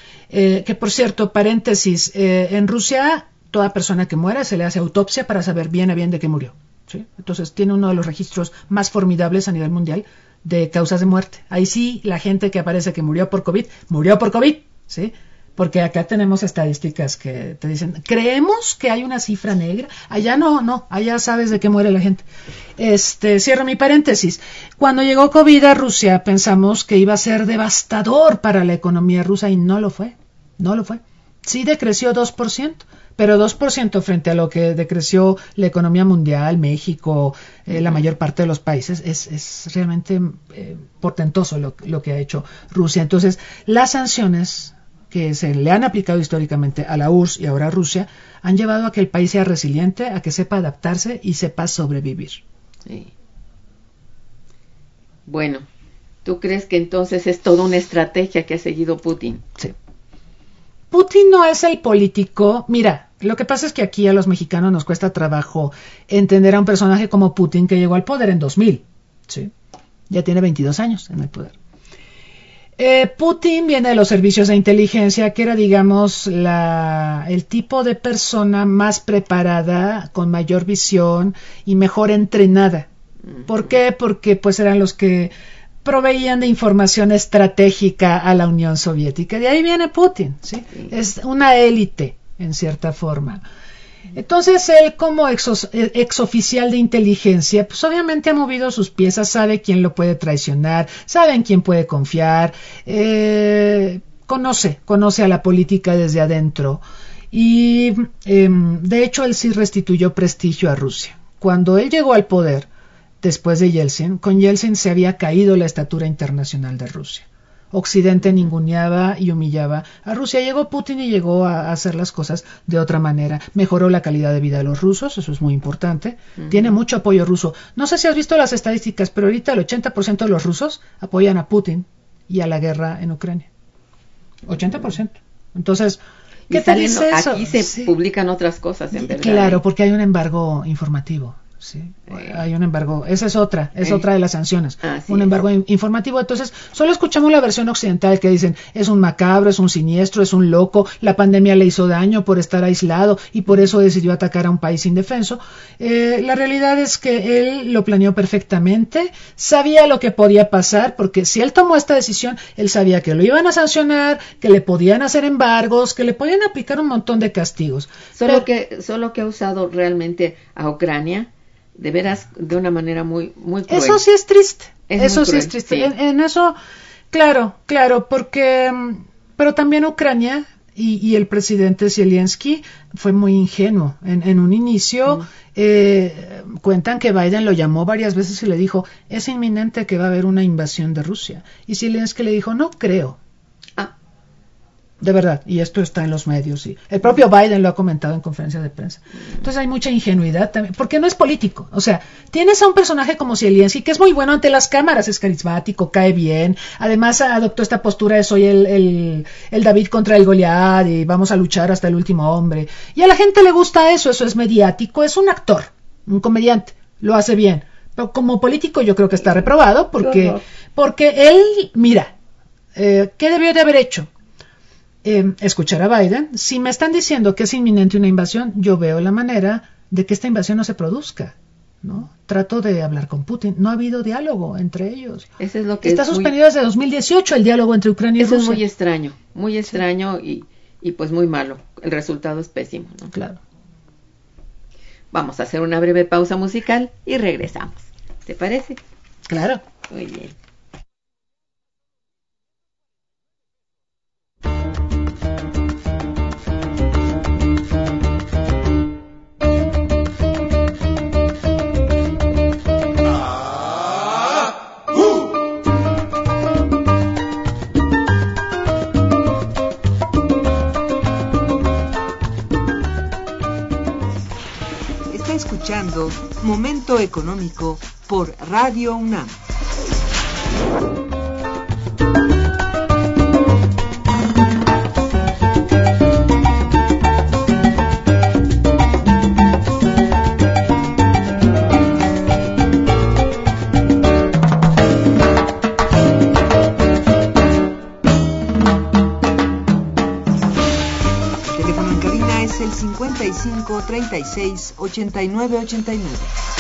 eh, que por cierto, paréntesis, eh, en Rusia toda persona que muera se le hace autopsia para saber bien a bien de qué murió. ¿Sí? Entonces tiene uno de los registros más formidables a nivel mundial de causas de muerte. Ahí sí, la gente que aparece que murió por COVID, murió por COVID, ¿sí? Porque acá tenemos estadísticas que te dicen, creemos que hay una cifra negra, allá no, no, allá sabes de qué muere la gente. Este, cierro mi paréntesis. Cuando llegó COVID a Rusia, pensamos que iba a ser devastador para la economía rusa y no lo fue, no lo fue. Sí decreció dos por ciento. Pero dos por ciento frente a lo que decreció la economía mundial, México, eh, la mayor parte de los países, es, es realmente eh, portentoso lo, lo que ha hecho Rusia. Entonces, las sanciones que se le han aplicado históricamente a la U R S S y ahora a Rusia han llevado a que el país sea resiliente, a que sepa adaptarse y sepa sobrevivir.
Sí. Bueno, ¿tú crees que entonces es toda una estrategia que ha seguido Putin?
Sí. Putin no es el político. Mira, lo que pasa es que aquí a los mexicanos nos cuesta trabajo entender a un personaje como Putin, que llegó al poder en dos mil, ¿sí? Ya tiene veintidós años en el poder. Eh, Putin viene de los servicios de inteligencia, que era, digamos, la, el tipo de persona más preparada, con mayor visión y mejor entrenada. ¿Por qué? Porque pues eran los que proveían de información estratégica a la Unión Soviética. De ahí viene Putin, ¿sí? Es una élite, en cierta forma. Entonces, él como ex, ex oficial de inteligencia, pues obviamente ha movido sus piezas, sabe quién lo puede traicionar, sabe en quién puede confiar, eh, conoce, conoce a la política desde adentro. Y, eh, de hecho, él sí restituyó prestigio a Rusia. Cuando él llegó al poder, después de Yeltsin, con Yeltsin se había caído la estatura internacional de Rusia. Occidente ninguneaba y humillaba a Rusia. Llegó Putin y llegó a hacer las cosas de otra manera. Mejoró la calidad de vida de los rusos, eso es muy importante. Uh-huh. Tiene mucho apoyo ruso. No sé si has visto las estadísticas, pero ahorita el ochenta por ciento de los rusos apoyan a Putin y a la guerra en Ucrania. ochenta por ciento. Entonces, ¿qué te dice eso?
Aquí se
sí.
publican otras cosas, en verdad.
Claro, porque hay un embargo informativo. Sí, hay un embargo, esa es otra, es eh. otra de las sanciones,
Así
un embargo
es.
informativo. Entonces, solo escuchamos la versión occidental que dicen, es un macabro, es un siniestro, es un loco, la pandemia le hizo daño por estar aislado y por eso decidió atacar a un país indefenso. Eh, la realidad es que él lo planeó perfectamente, sabía lo que podía pasar, porque si él tomó esta decisión, él sabía que lo iban a sancionar, que le podían hacer embargos, que le podían aplicar un montón de castigos.
Solo
Pero,
que, solo que ha usado realmente a Ucrania de veras de una manera muy muy cruel.
Eso sí es triste,
es
eso sí
cruel,
es triste.
sí.
En, en eso, claro, claro, porque, pero también Ucrania y, y el presidente Zelensky fue muy ingenuo. En, en un inicio, mm. eh, cuentan que Biden lo llamó varias veces y le dijo, es inminente que va a haber una invasión de Rusia. Y Zelensky le dijo, no creo.
Ah.
De verdad, y esto está en los medios, y el propio Biden lo ha comentado en conferencias de prensa. Entonces hay mucha ingenuidad también, porque no es político. O sea, tienes a un personaje como Zelensky, que es muy bueno ante las cámaras, es carismático, cae bien, además adoptó esta postura de soy el, el, el David contra el Goliat, y vamos a luchar hasta el último hombre. Y a la gente le gusta eso, eso es mediático, es un actor, un comediante, lo hace bien. Pero como político yo creo que está reprobado, porque, porque él, mira, eh, ¿qué debió de haber hecho? Eh, escuchar a Biden. Si me están diciendo que es inminente una invasión, yo veo la manera de que esta invasión no se produzca, ¿no? Trato de hablar con Putin. No ha habido diálogo entre ellos.
Eso es lo que
está
es
suspendido
muy...
desde dos mil dieciocho el diálogo entre Ucrania y
Eso
Rusia.
es muy extraño, muy extraño sí. y, y pues muy malo. El resultado es pésimo, ¿no?
Claro.
Vamos a hacer una breve pausa musical y regresamos. ¿Te parece?
Claro.
Muy bien.
Escuchando Momento Económico por Radio UNAM. cincuenta y cinco, treinta y seis, ochenta y nueve, ochenta y nueve.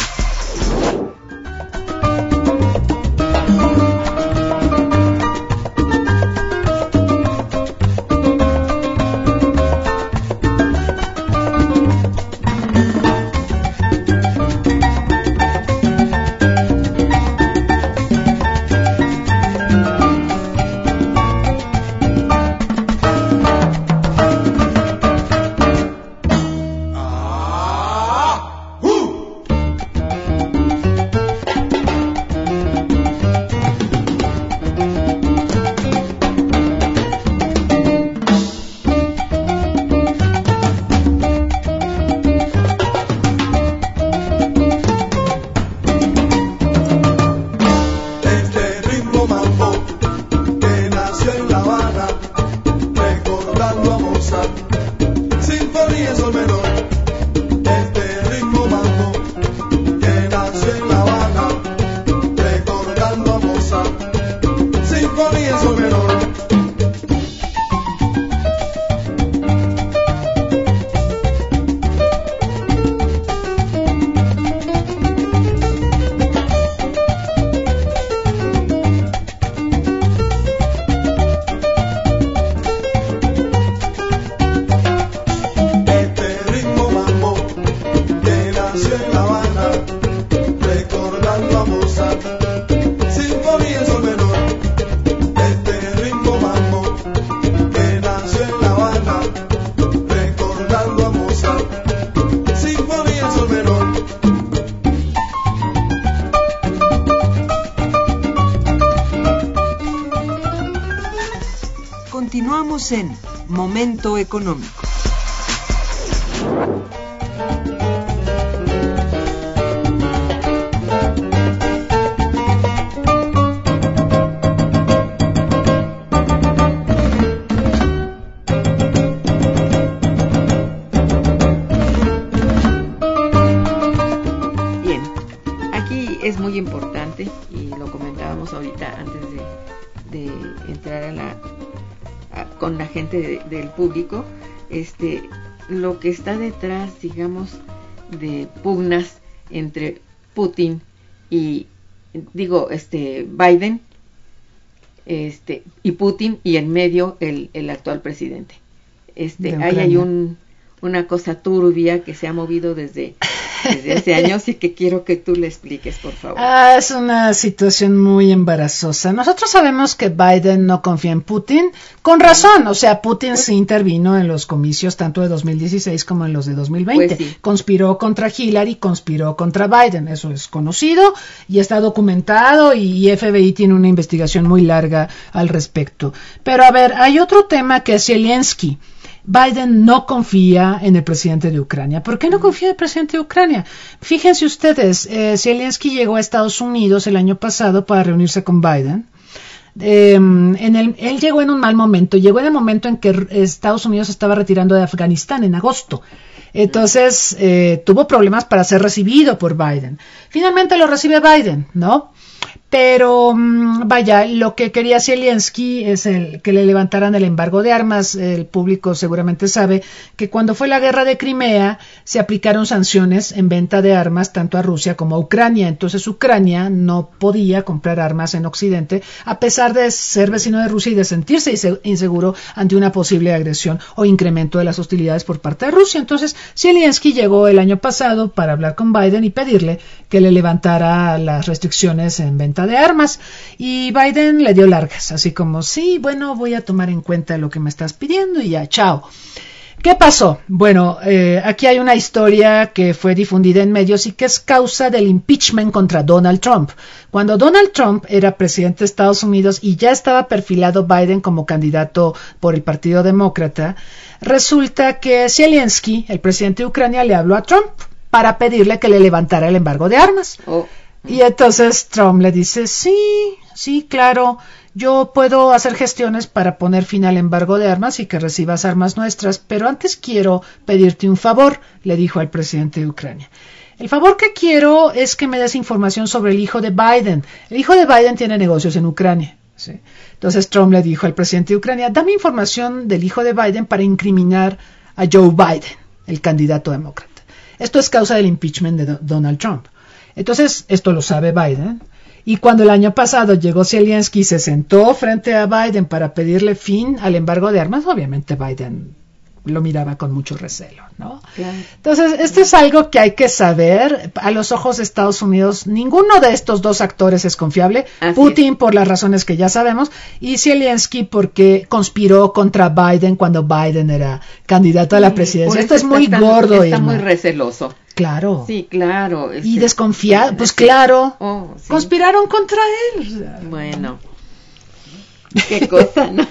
Continuamos en Momento Económico. Bien,
es muy importante, y lo comentábamos ahorita antes de, de entrar a la a, con la gente de, del público, este lo que está detrás, digamos, de pugnas entre Putin y digo este Biden este y Putin, y en medio el, el actual presidente. Este ahí hay un una cosa turbia que se ha movido desde desde hace años y que quiero que tú le expliques, por favor.
Ah, es una situación muy embarazosa. Nosotros sabemos que Biden no confía en Putin, con razón. O sea, Putin sí intervino en los comicios tanto de dos mil dieciséis como en los de dos mil veinte.
Pues sí.
Conspiró contra Hillary, conspiró contra Biden. Eso es conocido y está documentado, y F B I tiene una investigación muy larga al respecto. Pero a ver, hay otro tema que es Zelensky. Biden no confía en el presidente de Ucrania. ¿Por qué no confía en el presidente de Ucrania? Fíjense ustedes, eh, Zelensky llegó a Estados Unidos el año pasado para reunirse con Biden. Eh, en el, él llegó en un mal momento, llegó en el momento en que Estados Unidos estaba retirando de Afganistán en agosto. Entonces eh, tuvo problemas para ser recibido por Biden. Finalmente lo recibe Biden, ¿no? Pero vaya, lo que quería Zelensky es el que le levantaran el embargo de armas. El público seguramente sabe que cuando fue la guerra de Crimea se aplicaron sanciones en venta de armas tanto a Rusia como a Ucrania. Entonces Ucrania no podía comprar armas en Occidente, a pesar de ser vecino de Rusia y de sentirse inseguro ante una posible agresión o incremento de las hostilidades por parte de Rusia. Entonces Zelensky llegó el año pasado para hablar con Biden y pedirle que le levantara las restricciones en venta de armas, y Biden le dio largas, así como, sí, bueno, voy a tomar en cuenta lo que me estás pidiendo y ya, chao. ¿Qué pasó? Bueno, eh, aquí hay una historia que fue difundida en medios y que es causa del impeachment contra Donald Trump. Cuando Donald Trump era presidente de Estados Unidos y ya estaba perfilado Biden como candidato por el Partido Demócrata, resulta que Zelensky, el presidente de Ucrania, le habló a Trump para pedirle que le levantara el embargo de armas.
Oh.
Y entonces Trump le dice, sí, sí, claro, yo puedo hacer gestiones para poner fin al embargo de armas y que recibas armas nuestras, pero antes quiero pedirte un favor, le dijo al presidente de Ucrania. El favor que quiero es que me des información sobre el hijo de Biden. El hijo de Biden tiene negocios en Ucrania. ¿Sí? Entonces Trump le dijo al presidente de Ucrania, dame información del hijo de Biden para incriminar a Joe Biden, el candidato demócrata. Esto es causa del impeachment de Do- Donald Trump. Entonces, esto lo sabe Biden, y cuando el año pasado llegó Zelensky y se sentó frente a Biden para pedirle fin al embargo de armas, obviamente Biden lo miraba con mucho recelo, ¿no?
Claro.
Entonces, esto es algo que hay que saber. A los ojos de Estados Unidos, ninguno de estos dos actores es confiable.
Así
Putin
es.
por las razones que ya sabemos, y Zelensky porque conspiró contra Biden cuando Biden era candidato a la presidencia.
Por
Esto
eso
es muy
está tan-
gordo,
Está
Irma.
muy receloso.
Claro.
Sí, claro.
Y
este,
desconfiado, pues
sí.
claro,
Oh, sí.
conspiraron contra él.
Bueno, qué cosa, ¿no?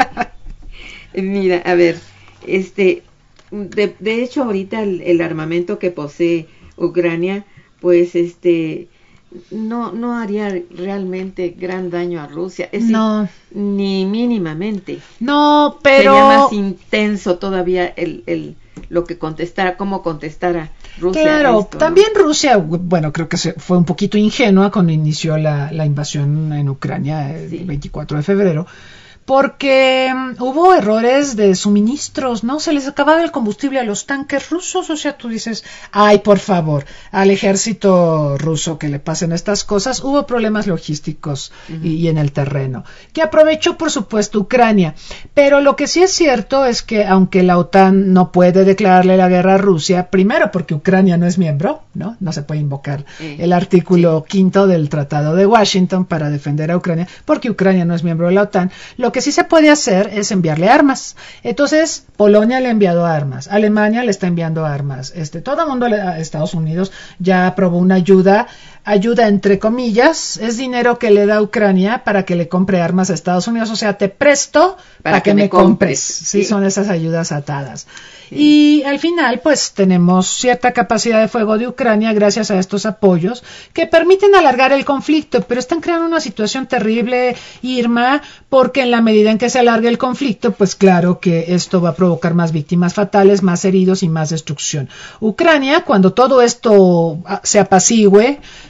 Mira, a ver, este, de, de hecho ahorita el, el armamento que posee Ucrania, pues este, no, no haría realmente gran daño a Rusia, es
No.
decir, ni mínimamente.
No, pero...
Sería más intenso todavía el, el lo que contestara, cómo contestara Rusia.
Claro,
esto, ¿no?
también Rusia, bueno, creo que se fue un poquito ingenua cuando inició la, la invasión en Ucrania el
Sí.
veinticuatro de febrero, porque um, hubo errores de suministros, ¿no? Se les acababa el combustible a los tanques rusos, o sea, tú dices, ay, por favor, al ejército ruso que le pasen estas cosas. Hubo problemas logísticos uh-huh. y, y en el terreno, que aprovechó, por supuesto, Ucrania. Pero lo que sí es cierto es que, aunque la OTAN no puede declararle la guerra a Rusia, primero porque Ucrania no es miembro, ¿no? No se puede invocar uh-huh. el artículo sí. quinto del Tratado de Washington para defender a Ucrania, porque Ucrania no es miembro de la OTAN. Lo que sí se puede hacer es enviarle armas. Entonces, Polonia le ha enviado armas, Alemania le está enviando armas, este, todo el mundo, le, Estados Unidos ya aprobó una ayuda, ayuda entre comillas, es dinero que le da Ucrania para que le compre armas a Estados Unidos, o sea, te presto para, para que, que me compres. compres. Sí, sí, son esas ayudas atadas. Sí. Y al final, pues, tenemos cierta capacidad de fuego de Ucrania gracias a estos apoyos que permiten alargar el conflicto, pero están creando una situación terrible, Irma, porque en la medida en que se alargue el conflicto, pues claro que esto va a provocar más víctimas fatales, más heridos y más destrucción. Ucrania, cuando todo esto se apacigüe,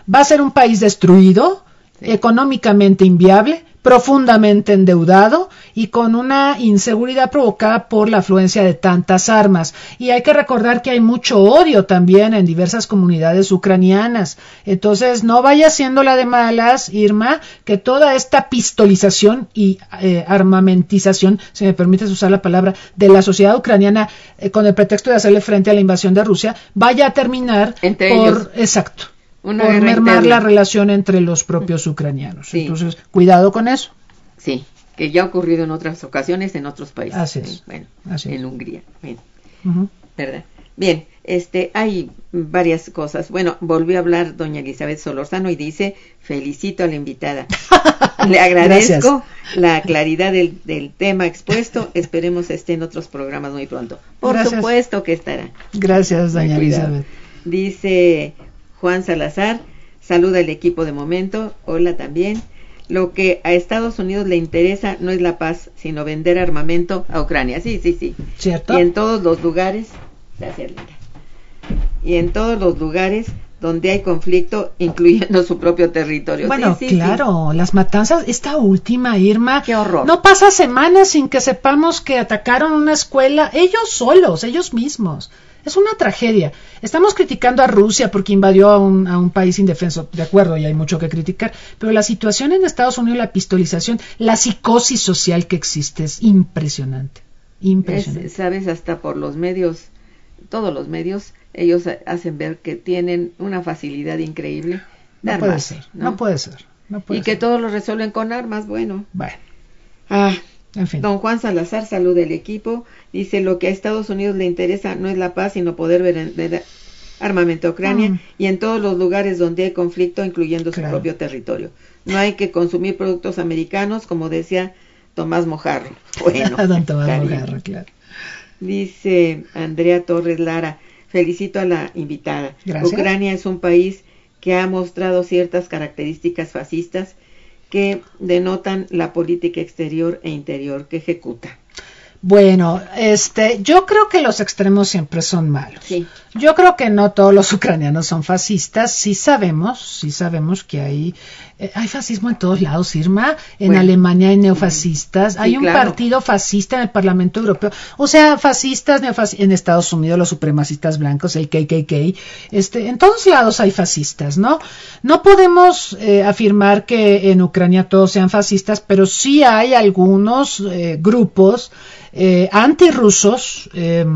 va a ser un país destruido, sí. económicamente inviable, profundamente endeudado y con una inseguridad provocada por la afluencia de tantas armas. Y hay que recordar que hay mucho odio también en diversas comunidades ucranianas. Entonces, no vaya siendo la de malas, Irma, que toda esta pistolización y eh, armamentización, si me permites usar la palabra, de la sociedad ucraniana eh, con el pretexto de hacerle frente a la invasión de Rusia, vaya a terminar
Entre
por...
ellos.
Exacto.
Una
por mermar
interna.
la relación entre los propios ucranianos.
Sí.
Entonces, cuidado con eso.
Sí, que ya ha ocurrido en otras ocasiones en otros países.
Así es.
Sí, bueno,
Así
en
es.
Hungría. Bien,
Uh-huh.
¿verdad? Bien, este, hay varias cosas. Bueno, volvió a hablar doña Elizabeth Solorzano y dice, felicito a la invitada. Le agradezco la claridad del, del tema expuesto. Esperemos esté en otros programas muy pronto. Por
Gracias.
supuesto que estará.
Gracias, doña Elizabeth.
Dice Juan Salazar, saluda al equipo de momento, hola también. Lo que a Estados Unidos le interesa no es la paz, sino vender armamento a Ucrania. Sí, sí, sí.
¿Cierto?
Y en todos los lugares, gracias Linda, y en todos los lugares donde hay conflicto, incluyendo su propio territorio.
Bueno,
sí, sí,
claro, sí. Las matanzas, esta última, Irma,
qué horror.
No pasa semanas sin que sepamos que atacaron una escuela, ellos solos, ellos mismos. Es una tragedia. Estamos criticando a Rusia porque invadió a un, a un país indefenso, de acuerdo, y hay mucho que criticar, pero la situación en Estados Unidos, la pistolización, la psicosis social que existe es impresionante, impresionante.
Es, sabes, hasta por los medios, todos los medios, ellos hacen ver que tienen una facilidad increíble.
No
de
puede
armarse,
ser,
¿no?
no puede ser. No puede
y que
ser.
todos lo resuelven con armas, bueno.
Bueno,
Ah,
en fin.
Don Juan Salazar saluda al equipo, dice lo que a Estados Unidos le interesa no es la paz, sino poder vender armamento a Ucrania
Mm.
y en todos los lugares donde hay conflicto, incluyendo su
Claro.
propio territorio. No hay que consumir productos americanos, como decía Tomás Mojarro. Bueno,
Don Tomás
cariño.
Mojarro, claro.
Dice Andrea Torres Lara, felicito a la invitada.
Gracias.
Ucrania es un país que ha mostrado ciertas características fascistas que denotan la política exterior e interior que ejecuta.
Bueno, este, yo creo que los extremos siempre son malos.
Sí.
Yo creo que no todos los ucranianos son fascistas. Sí sabemos, sí sabemos que hay, eh, hay fascismo en todos lados, Irma. En
Bueno.
Alemania hay neofascistas.
Sí,
hay un
claro.
partido fascista en el Parlamento Europeo. O sea, fascistas, neofascistas, en Estados Unidos los supremacistas blancos, el K K K. Este, en todos lados hay fascistas, ¿no? No podemos eh, afirmar que en Ucrania todos sean fascistas, pero sí hay algunos eh, grupos Eh, antirrusos eh,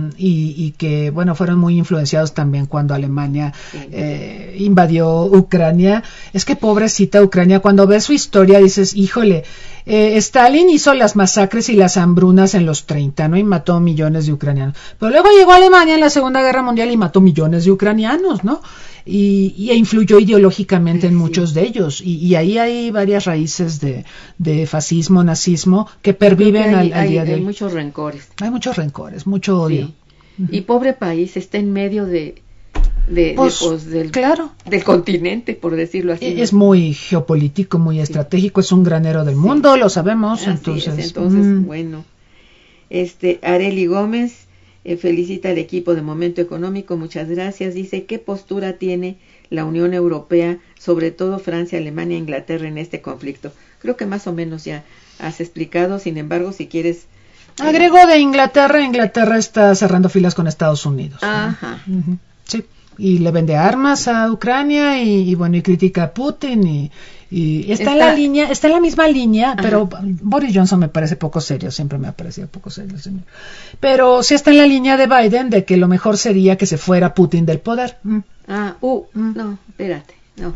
y, y que bueno fueron muy influenciados también cuando Alemania eh, invadió Ucrania. Es que pobrecita Ucrania, cuando ves su historia dices, híjole, eh, Stalin hizo las masacres y las hambrunas en los treinta, ¿no? Y mató millones de ucranianos, pero luego llegó Alemania en la Segunda Guerra Mundial y mató millones de ucranianos, ¿no? Y, y influyó ideológicamente en
Sí.
muchos de ellos, y, y ahí hay varias raíces de, de fascismo, nazismo que perviven
Creo que hay,
al, al
hay-
día de
hay
hoy.
muchos rencores.
Hay muchos rencores, mucho odio.
Sí. Y pobre país está en medio de, de, de,
Pues,
pues, del,
claro.
del continente, por decirlo así.
Es muy geopolítico, muy estratégico, es un granero del mundo, lo sabemos.
Así es,
entonces,
entonces
mm,
bueno. Este, Areli Gómez eh, felicita al equipo de Momento Económico, muchas gracias. Dice, ¿qué postura tiene la Unión Europea, sobre todo Francia, Alemania e Inglaterra en este conflicto? Creo que más o menos ya has explicado, sin embargo, si quieres... eh,
agrego de Inglaterra, Inglaterra está cerrando filas con Estados Unidos. ¿no?
Ajá.
Ujú, sí, y le vende armas a Ucrania y, y bueno, y critica a Putin y, y está, en
Está-
la línea, está en la misma línea,
Ajá.
pero Boris Johnson me parece poco serio, siempre me ha parecido poco serio el señor. Pero sí está en la línea de Biden de que lo mejor sería que se fuera Putin del poder. Mm.
Ah, uh,
Mm.
no, espérate, no.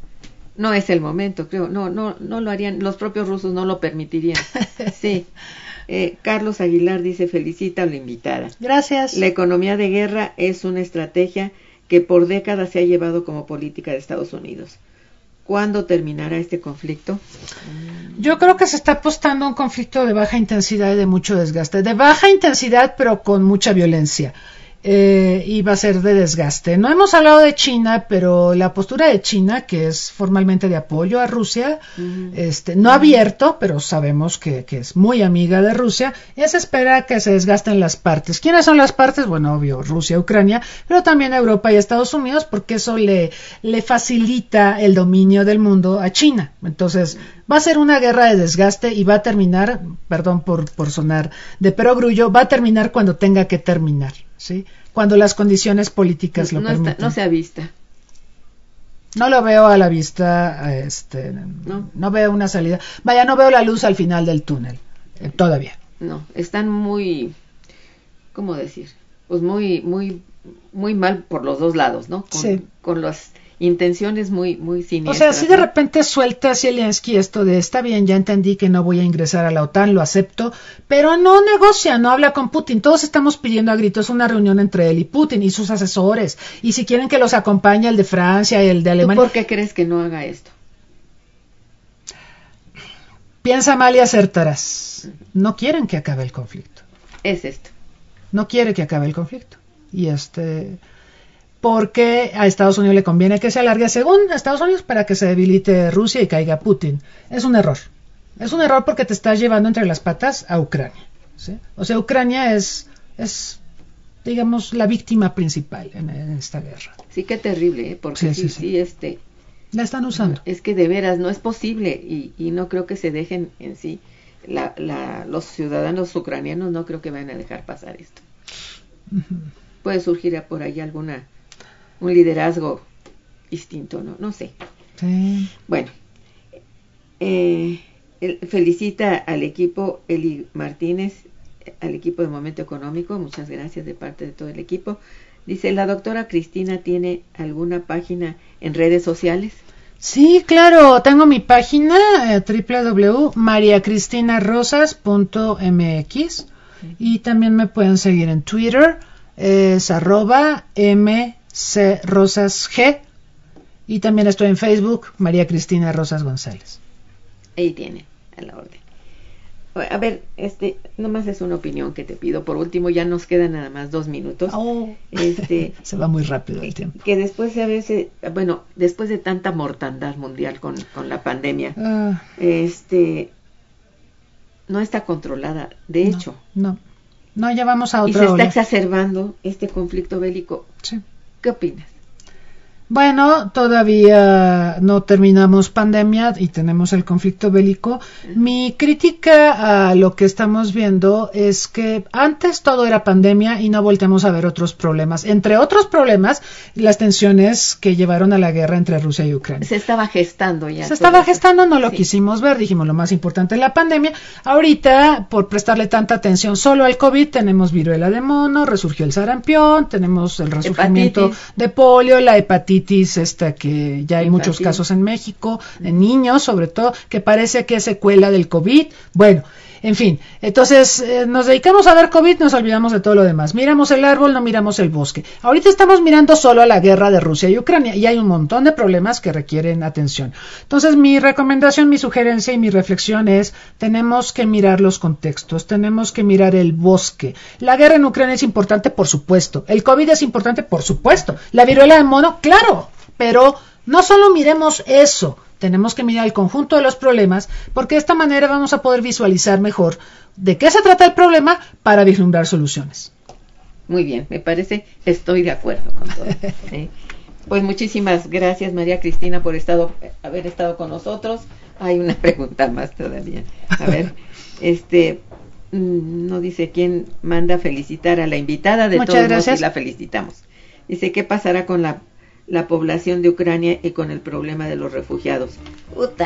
No es el momento, creo. No, no, no lo harían. Los propios rusos no lo permitirían. Sí. Eh, Carlos Aguilar dice, felicita a la invitada.
Gracias.
La economía de guerra es una estrategia que por décadas se ha llevado como política de Estados Unidos. ¿Cuándo terminará este conflicto?
Yo creo que se está apostando a un conflicto de baja intensidad y de mucho desgaste. De baja intensidad, pero con mucha violencia. Eh, y va a ser de desgaste. No hemos hablado de China, pero la postura de China, que es formalmente de apoyo a Rusia, uh-huh. este, no abierto, pero sabemos que, que es muy amiga de Rusia, es esperar que se desgasten las partes. ¿Quiénes son las partes? Bueno, obvio, Rusia, Ucrania, pero también Europa y Estados Unidos, porque eso le, le facilita el dominio del mundo a China. Entonces, va a ser una guerra de desgaste y va a terminar, perdón por, por sonar de perogrullo, va a terminar cuando tenga que terminar. ¿Sí? Cuando las condiciones políticas lo
no
permiten.
Está, no se avista.
No lo veo a la vista, este, no. no veo una salida. Vaya, no veo la luz al final del túnel, eh, todavía.
No, están muy, ¿cómo decir? Pues muy, muy, muy mal por los dos lados, ¿no? Con,
sí.
Con las intenciones muy, muy siniestras.
O sea, si de repente suelta Zelensky esto de, está bien, ya entendí que no voy a ingresar a la OTAN, lo acepto, pero no negocia, no habla con Putin. Todos estamos pidiendo a gritos una reunión entre él y Putin y sus asesores. Y si quieren que los acompañe el de Francia, el de Alemania.
¿Tú por qué crees que no haga esto?
Piensa mal y acertarás. No quieren que acabe el conflicto.
Es esto.
No quiere que acabe el conflicto. Y este... porque a Estados Unidos le conviene que se alargue según Estados Unidos para que se debilite Rusia y caiga Putin. Es un error. Es un error porque te estás llevando entre las patas a Ucrania. ¿Sí? O sea, Ucrania es, es, digamos, la víctima principal en, en esta guerra.
Sí, qué terrible, ¿eh? Porque sí, sí, sí, sí. sí este...
la están usando.
Es que de veras no es posible y, y no creo que se dejen en sí. La, la, los ciudadanos ucranianos no creo que vayan a dejar pasar esto. Uh-huh. Puede surgir por ahí alguna... un liderazgo distinto, ¿no? No sé.
Sí.
Bueno, eh, él felicita al equipo Eli Martínez, al equipo de Momento Económico, muchas gracias de parte de todo el equipo. Dice, ¿la doctora Cristina tiene alguna página en redes sociales?
Sí, claro, tengo mi página eh, doble u doble u doble u punto maria cristina rosas punto m x sí. Y también me pueden seguir en Twitter, es arroba m C Rosas G, y también estoy en Facebook, María Cristina Rosas González.
Ahí tiene, a la orden. A ver, este, nomás es una opinión que te pido. Por último, ya nos quedan nada más dos minutos.
Oh,
este,
se va muy rápido el tiempo.
Que después de a veces, bueno, después de tanta mortandad mundial con, con la pandemia, uh, este, no está controlada. De hecho,
no, no, no ya vamos a otra.
Y se está
ola.
exacerbando este conflicto bélico.
Sí.
¿Qué opinas?
Bueno, todavía no terminamos pandemia y tenemos el conflicto bélico. Uh-huh. Mi crítica a lo que estamos viendo es que antes todo era pandemia y no volteamos a ver otros problemas. Entre otros problemas, las tensiones que llevaron a la guerra entre Rusia y Ucrania.
Se estaba gestando ya.
Se estaba eso. gestando, no lo
sí.
quisimos ver, dijimos lo más importante es la pandemia. Ahorita, por prestarle tanta atención solo al COVID, tenemos viruela de mono, resurgió el sarampión, tenemos el resurgimiento hepatitis. de polio, la hepatitis esta que ya hay hepatitis. muchos casos en México, en niños sobre todo, que parece que es secuela del COVID. Bueno, en fin, entonces eh, nos dedicamos a ver COVID, nos olvidamos de todo lo demás. Miramos el árbol, no miramos el bosque. Ahorita estamos mirando solo a la guerra de Rusia y Ucrania y hay un montón de problemas que requieren atención. Entonces mi recomendación, mi sugerencia y mi reflexión es, tenemos que mirar los contextos, tenemos que mirar el bosque. La guerra en Ucrania es importante, por supuesto. El COVID es importante, por supuesto. La viruela de mono, claro, pero no solo miremos eso. Tenemos que mirar el conjunto de los problemas porque de esta manera vamos a poder visualizar mejor de qué se trata el problema para vislumbrar soluciones.
Muy bien, me parece, estoy de acuerdo con todo. ¿Sí? Pues muchísimas gracias, María Cristina, por estado, haber estado con nosotros. Hay una pregunta más todavía. A ver, este, no dice quién manda felicitar a la invitada, de
Muchas
todos
gracias.
modos, y la felicitamos. Dice, ¿qué pasará con la la población de Ucrania y con el problema de los refugiados? ¡Puta!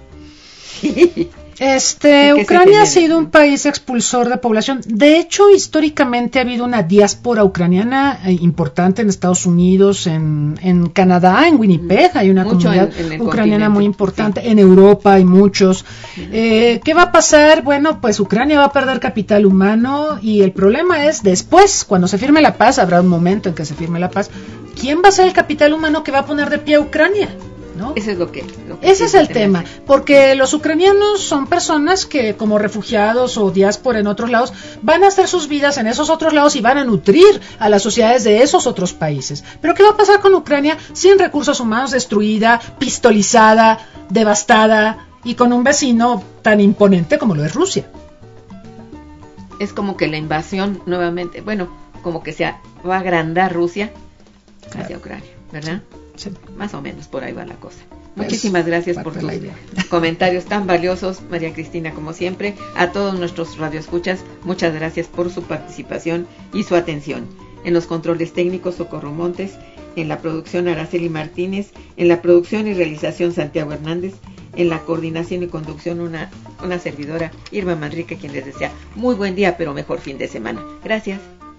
Este, Ucrania ha sido un país expulsor de población. De hecho, históricamente ha habido una diáspora ucraniana eh, importante en Estados Unidos, en, en Canadá, en Winnipeg, hay una
Mucho
comunidad
en, en
ucraniana muy importante,
sí.
En Europa hay muchos. Eh, ¿Qué va a pasar? Bueno, pues Ucrania va a perder capital humano y el problema es después, cuando se firme la paz, habrá un momento en que se firme la paz, ¿quién va a ser el capital humano que va a poner de pie a Ucrania? ¿no?
Eso es lo que... Lo que
Ese es el tema, porque los ucranianos son personas que como refugiados o diáspora en otros lados van a hacer sus vidas en esos otros lados y van a nutrir a las sociedades de esos otros países. Pero ¿qué va a pasar con Ucrania sin recursos humanos, destruida, pistolizada, devastada y con un vecino tan imponente como lo es Rusia?
Es como que la invasión nuevamente, bueno, como que se va a agrandar Rusia hacia claro. Ucrania, ¿verdad?
Sí.
Más o menos por ahí va la cosa.
Pues,
muchísimas gracias por tus comentarios tan valiosos, María Cristina, como siempre. A todos nuestros radioescuchas, muchas gracias por su participación y su atención. En los controles técnicos, Socorro Montes. En la producción, Araceli Martínez. En la producción y realización, Santiago Hernández. En la coordinación y conducción, una, una servidora, Irma Manrique, quien les desea muy buen día, pero mejor fin de semana. Gracias.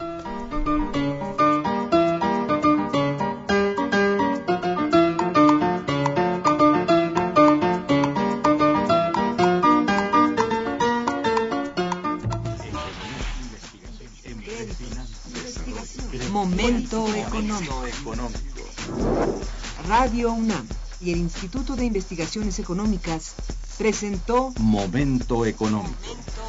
Momento económico. Radio UNAM y el Instituto de Investigaciones Económicas presentó
Momento económico.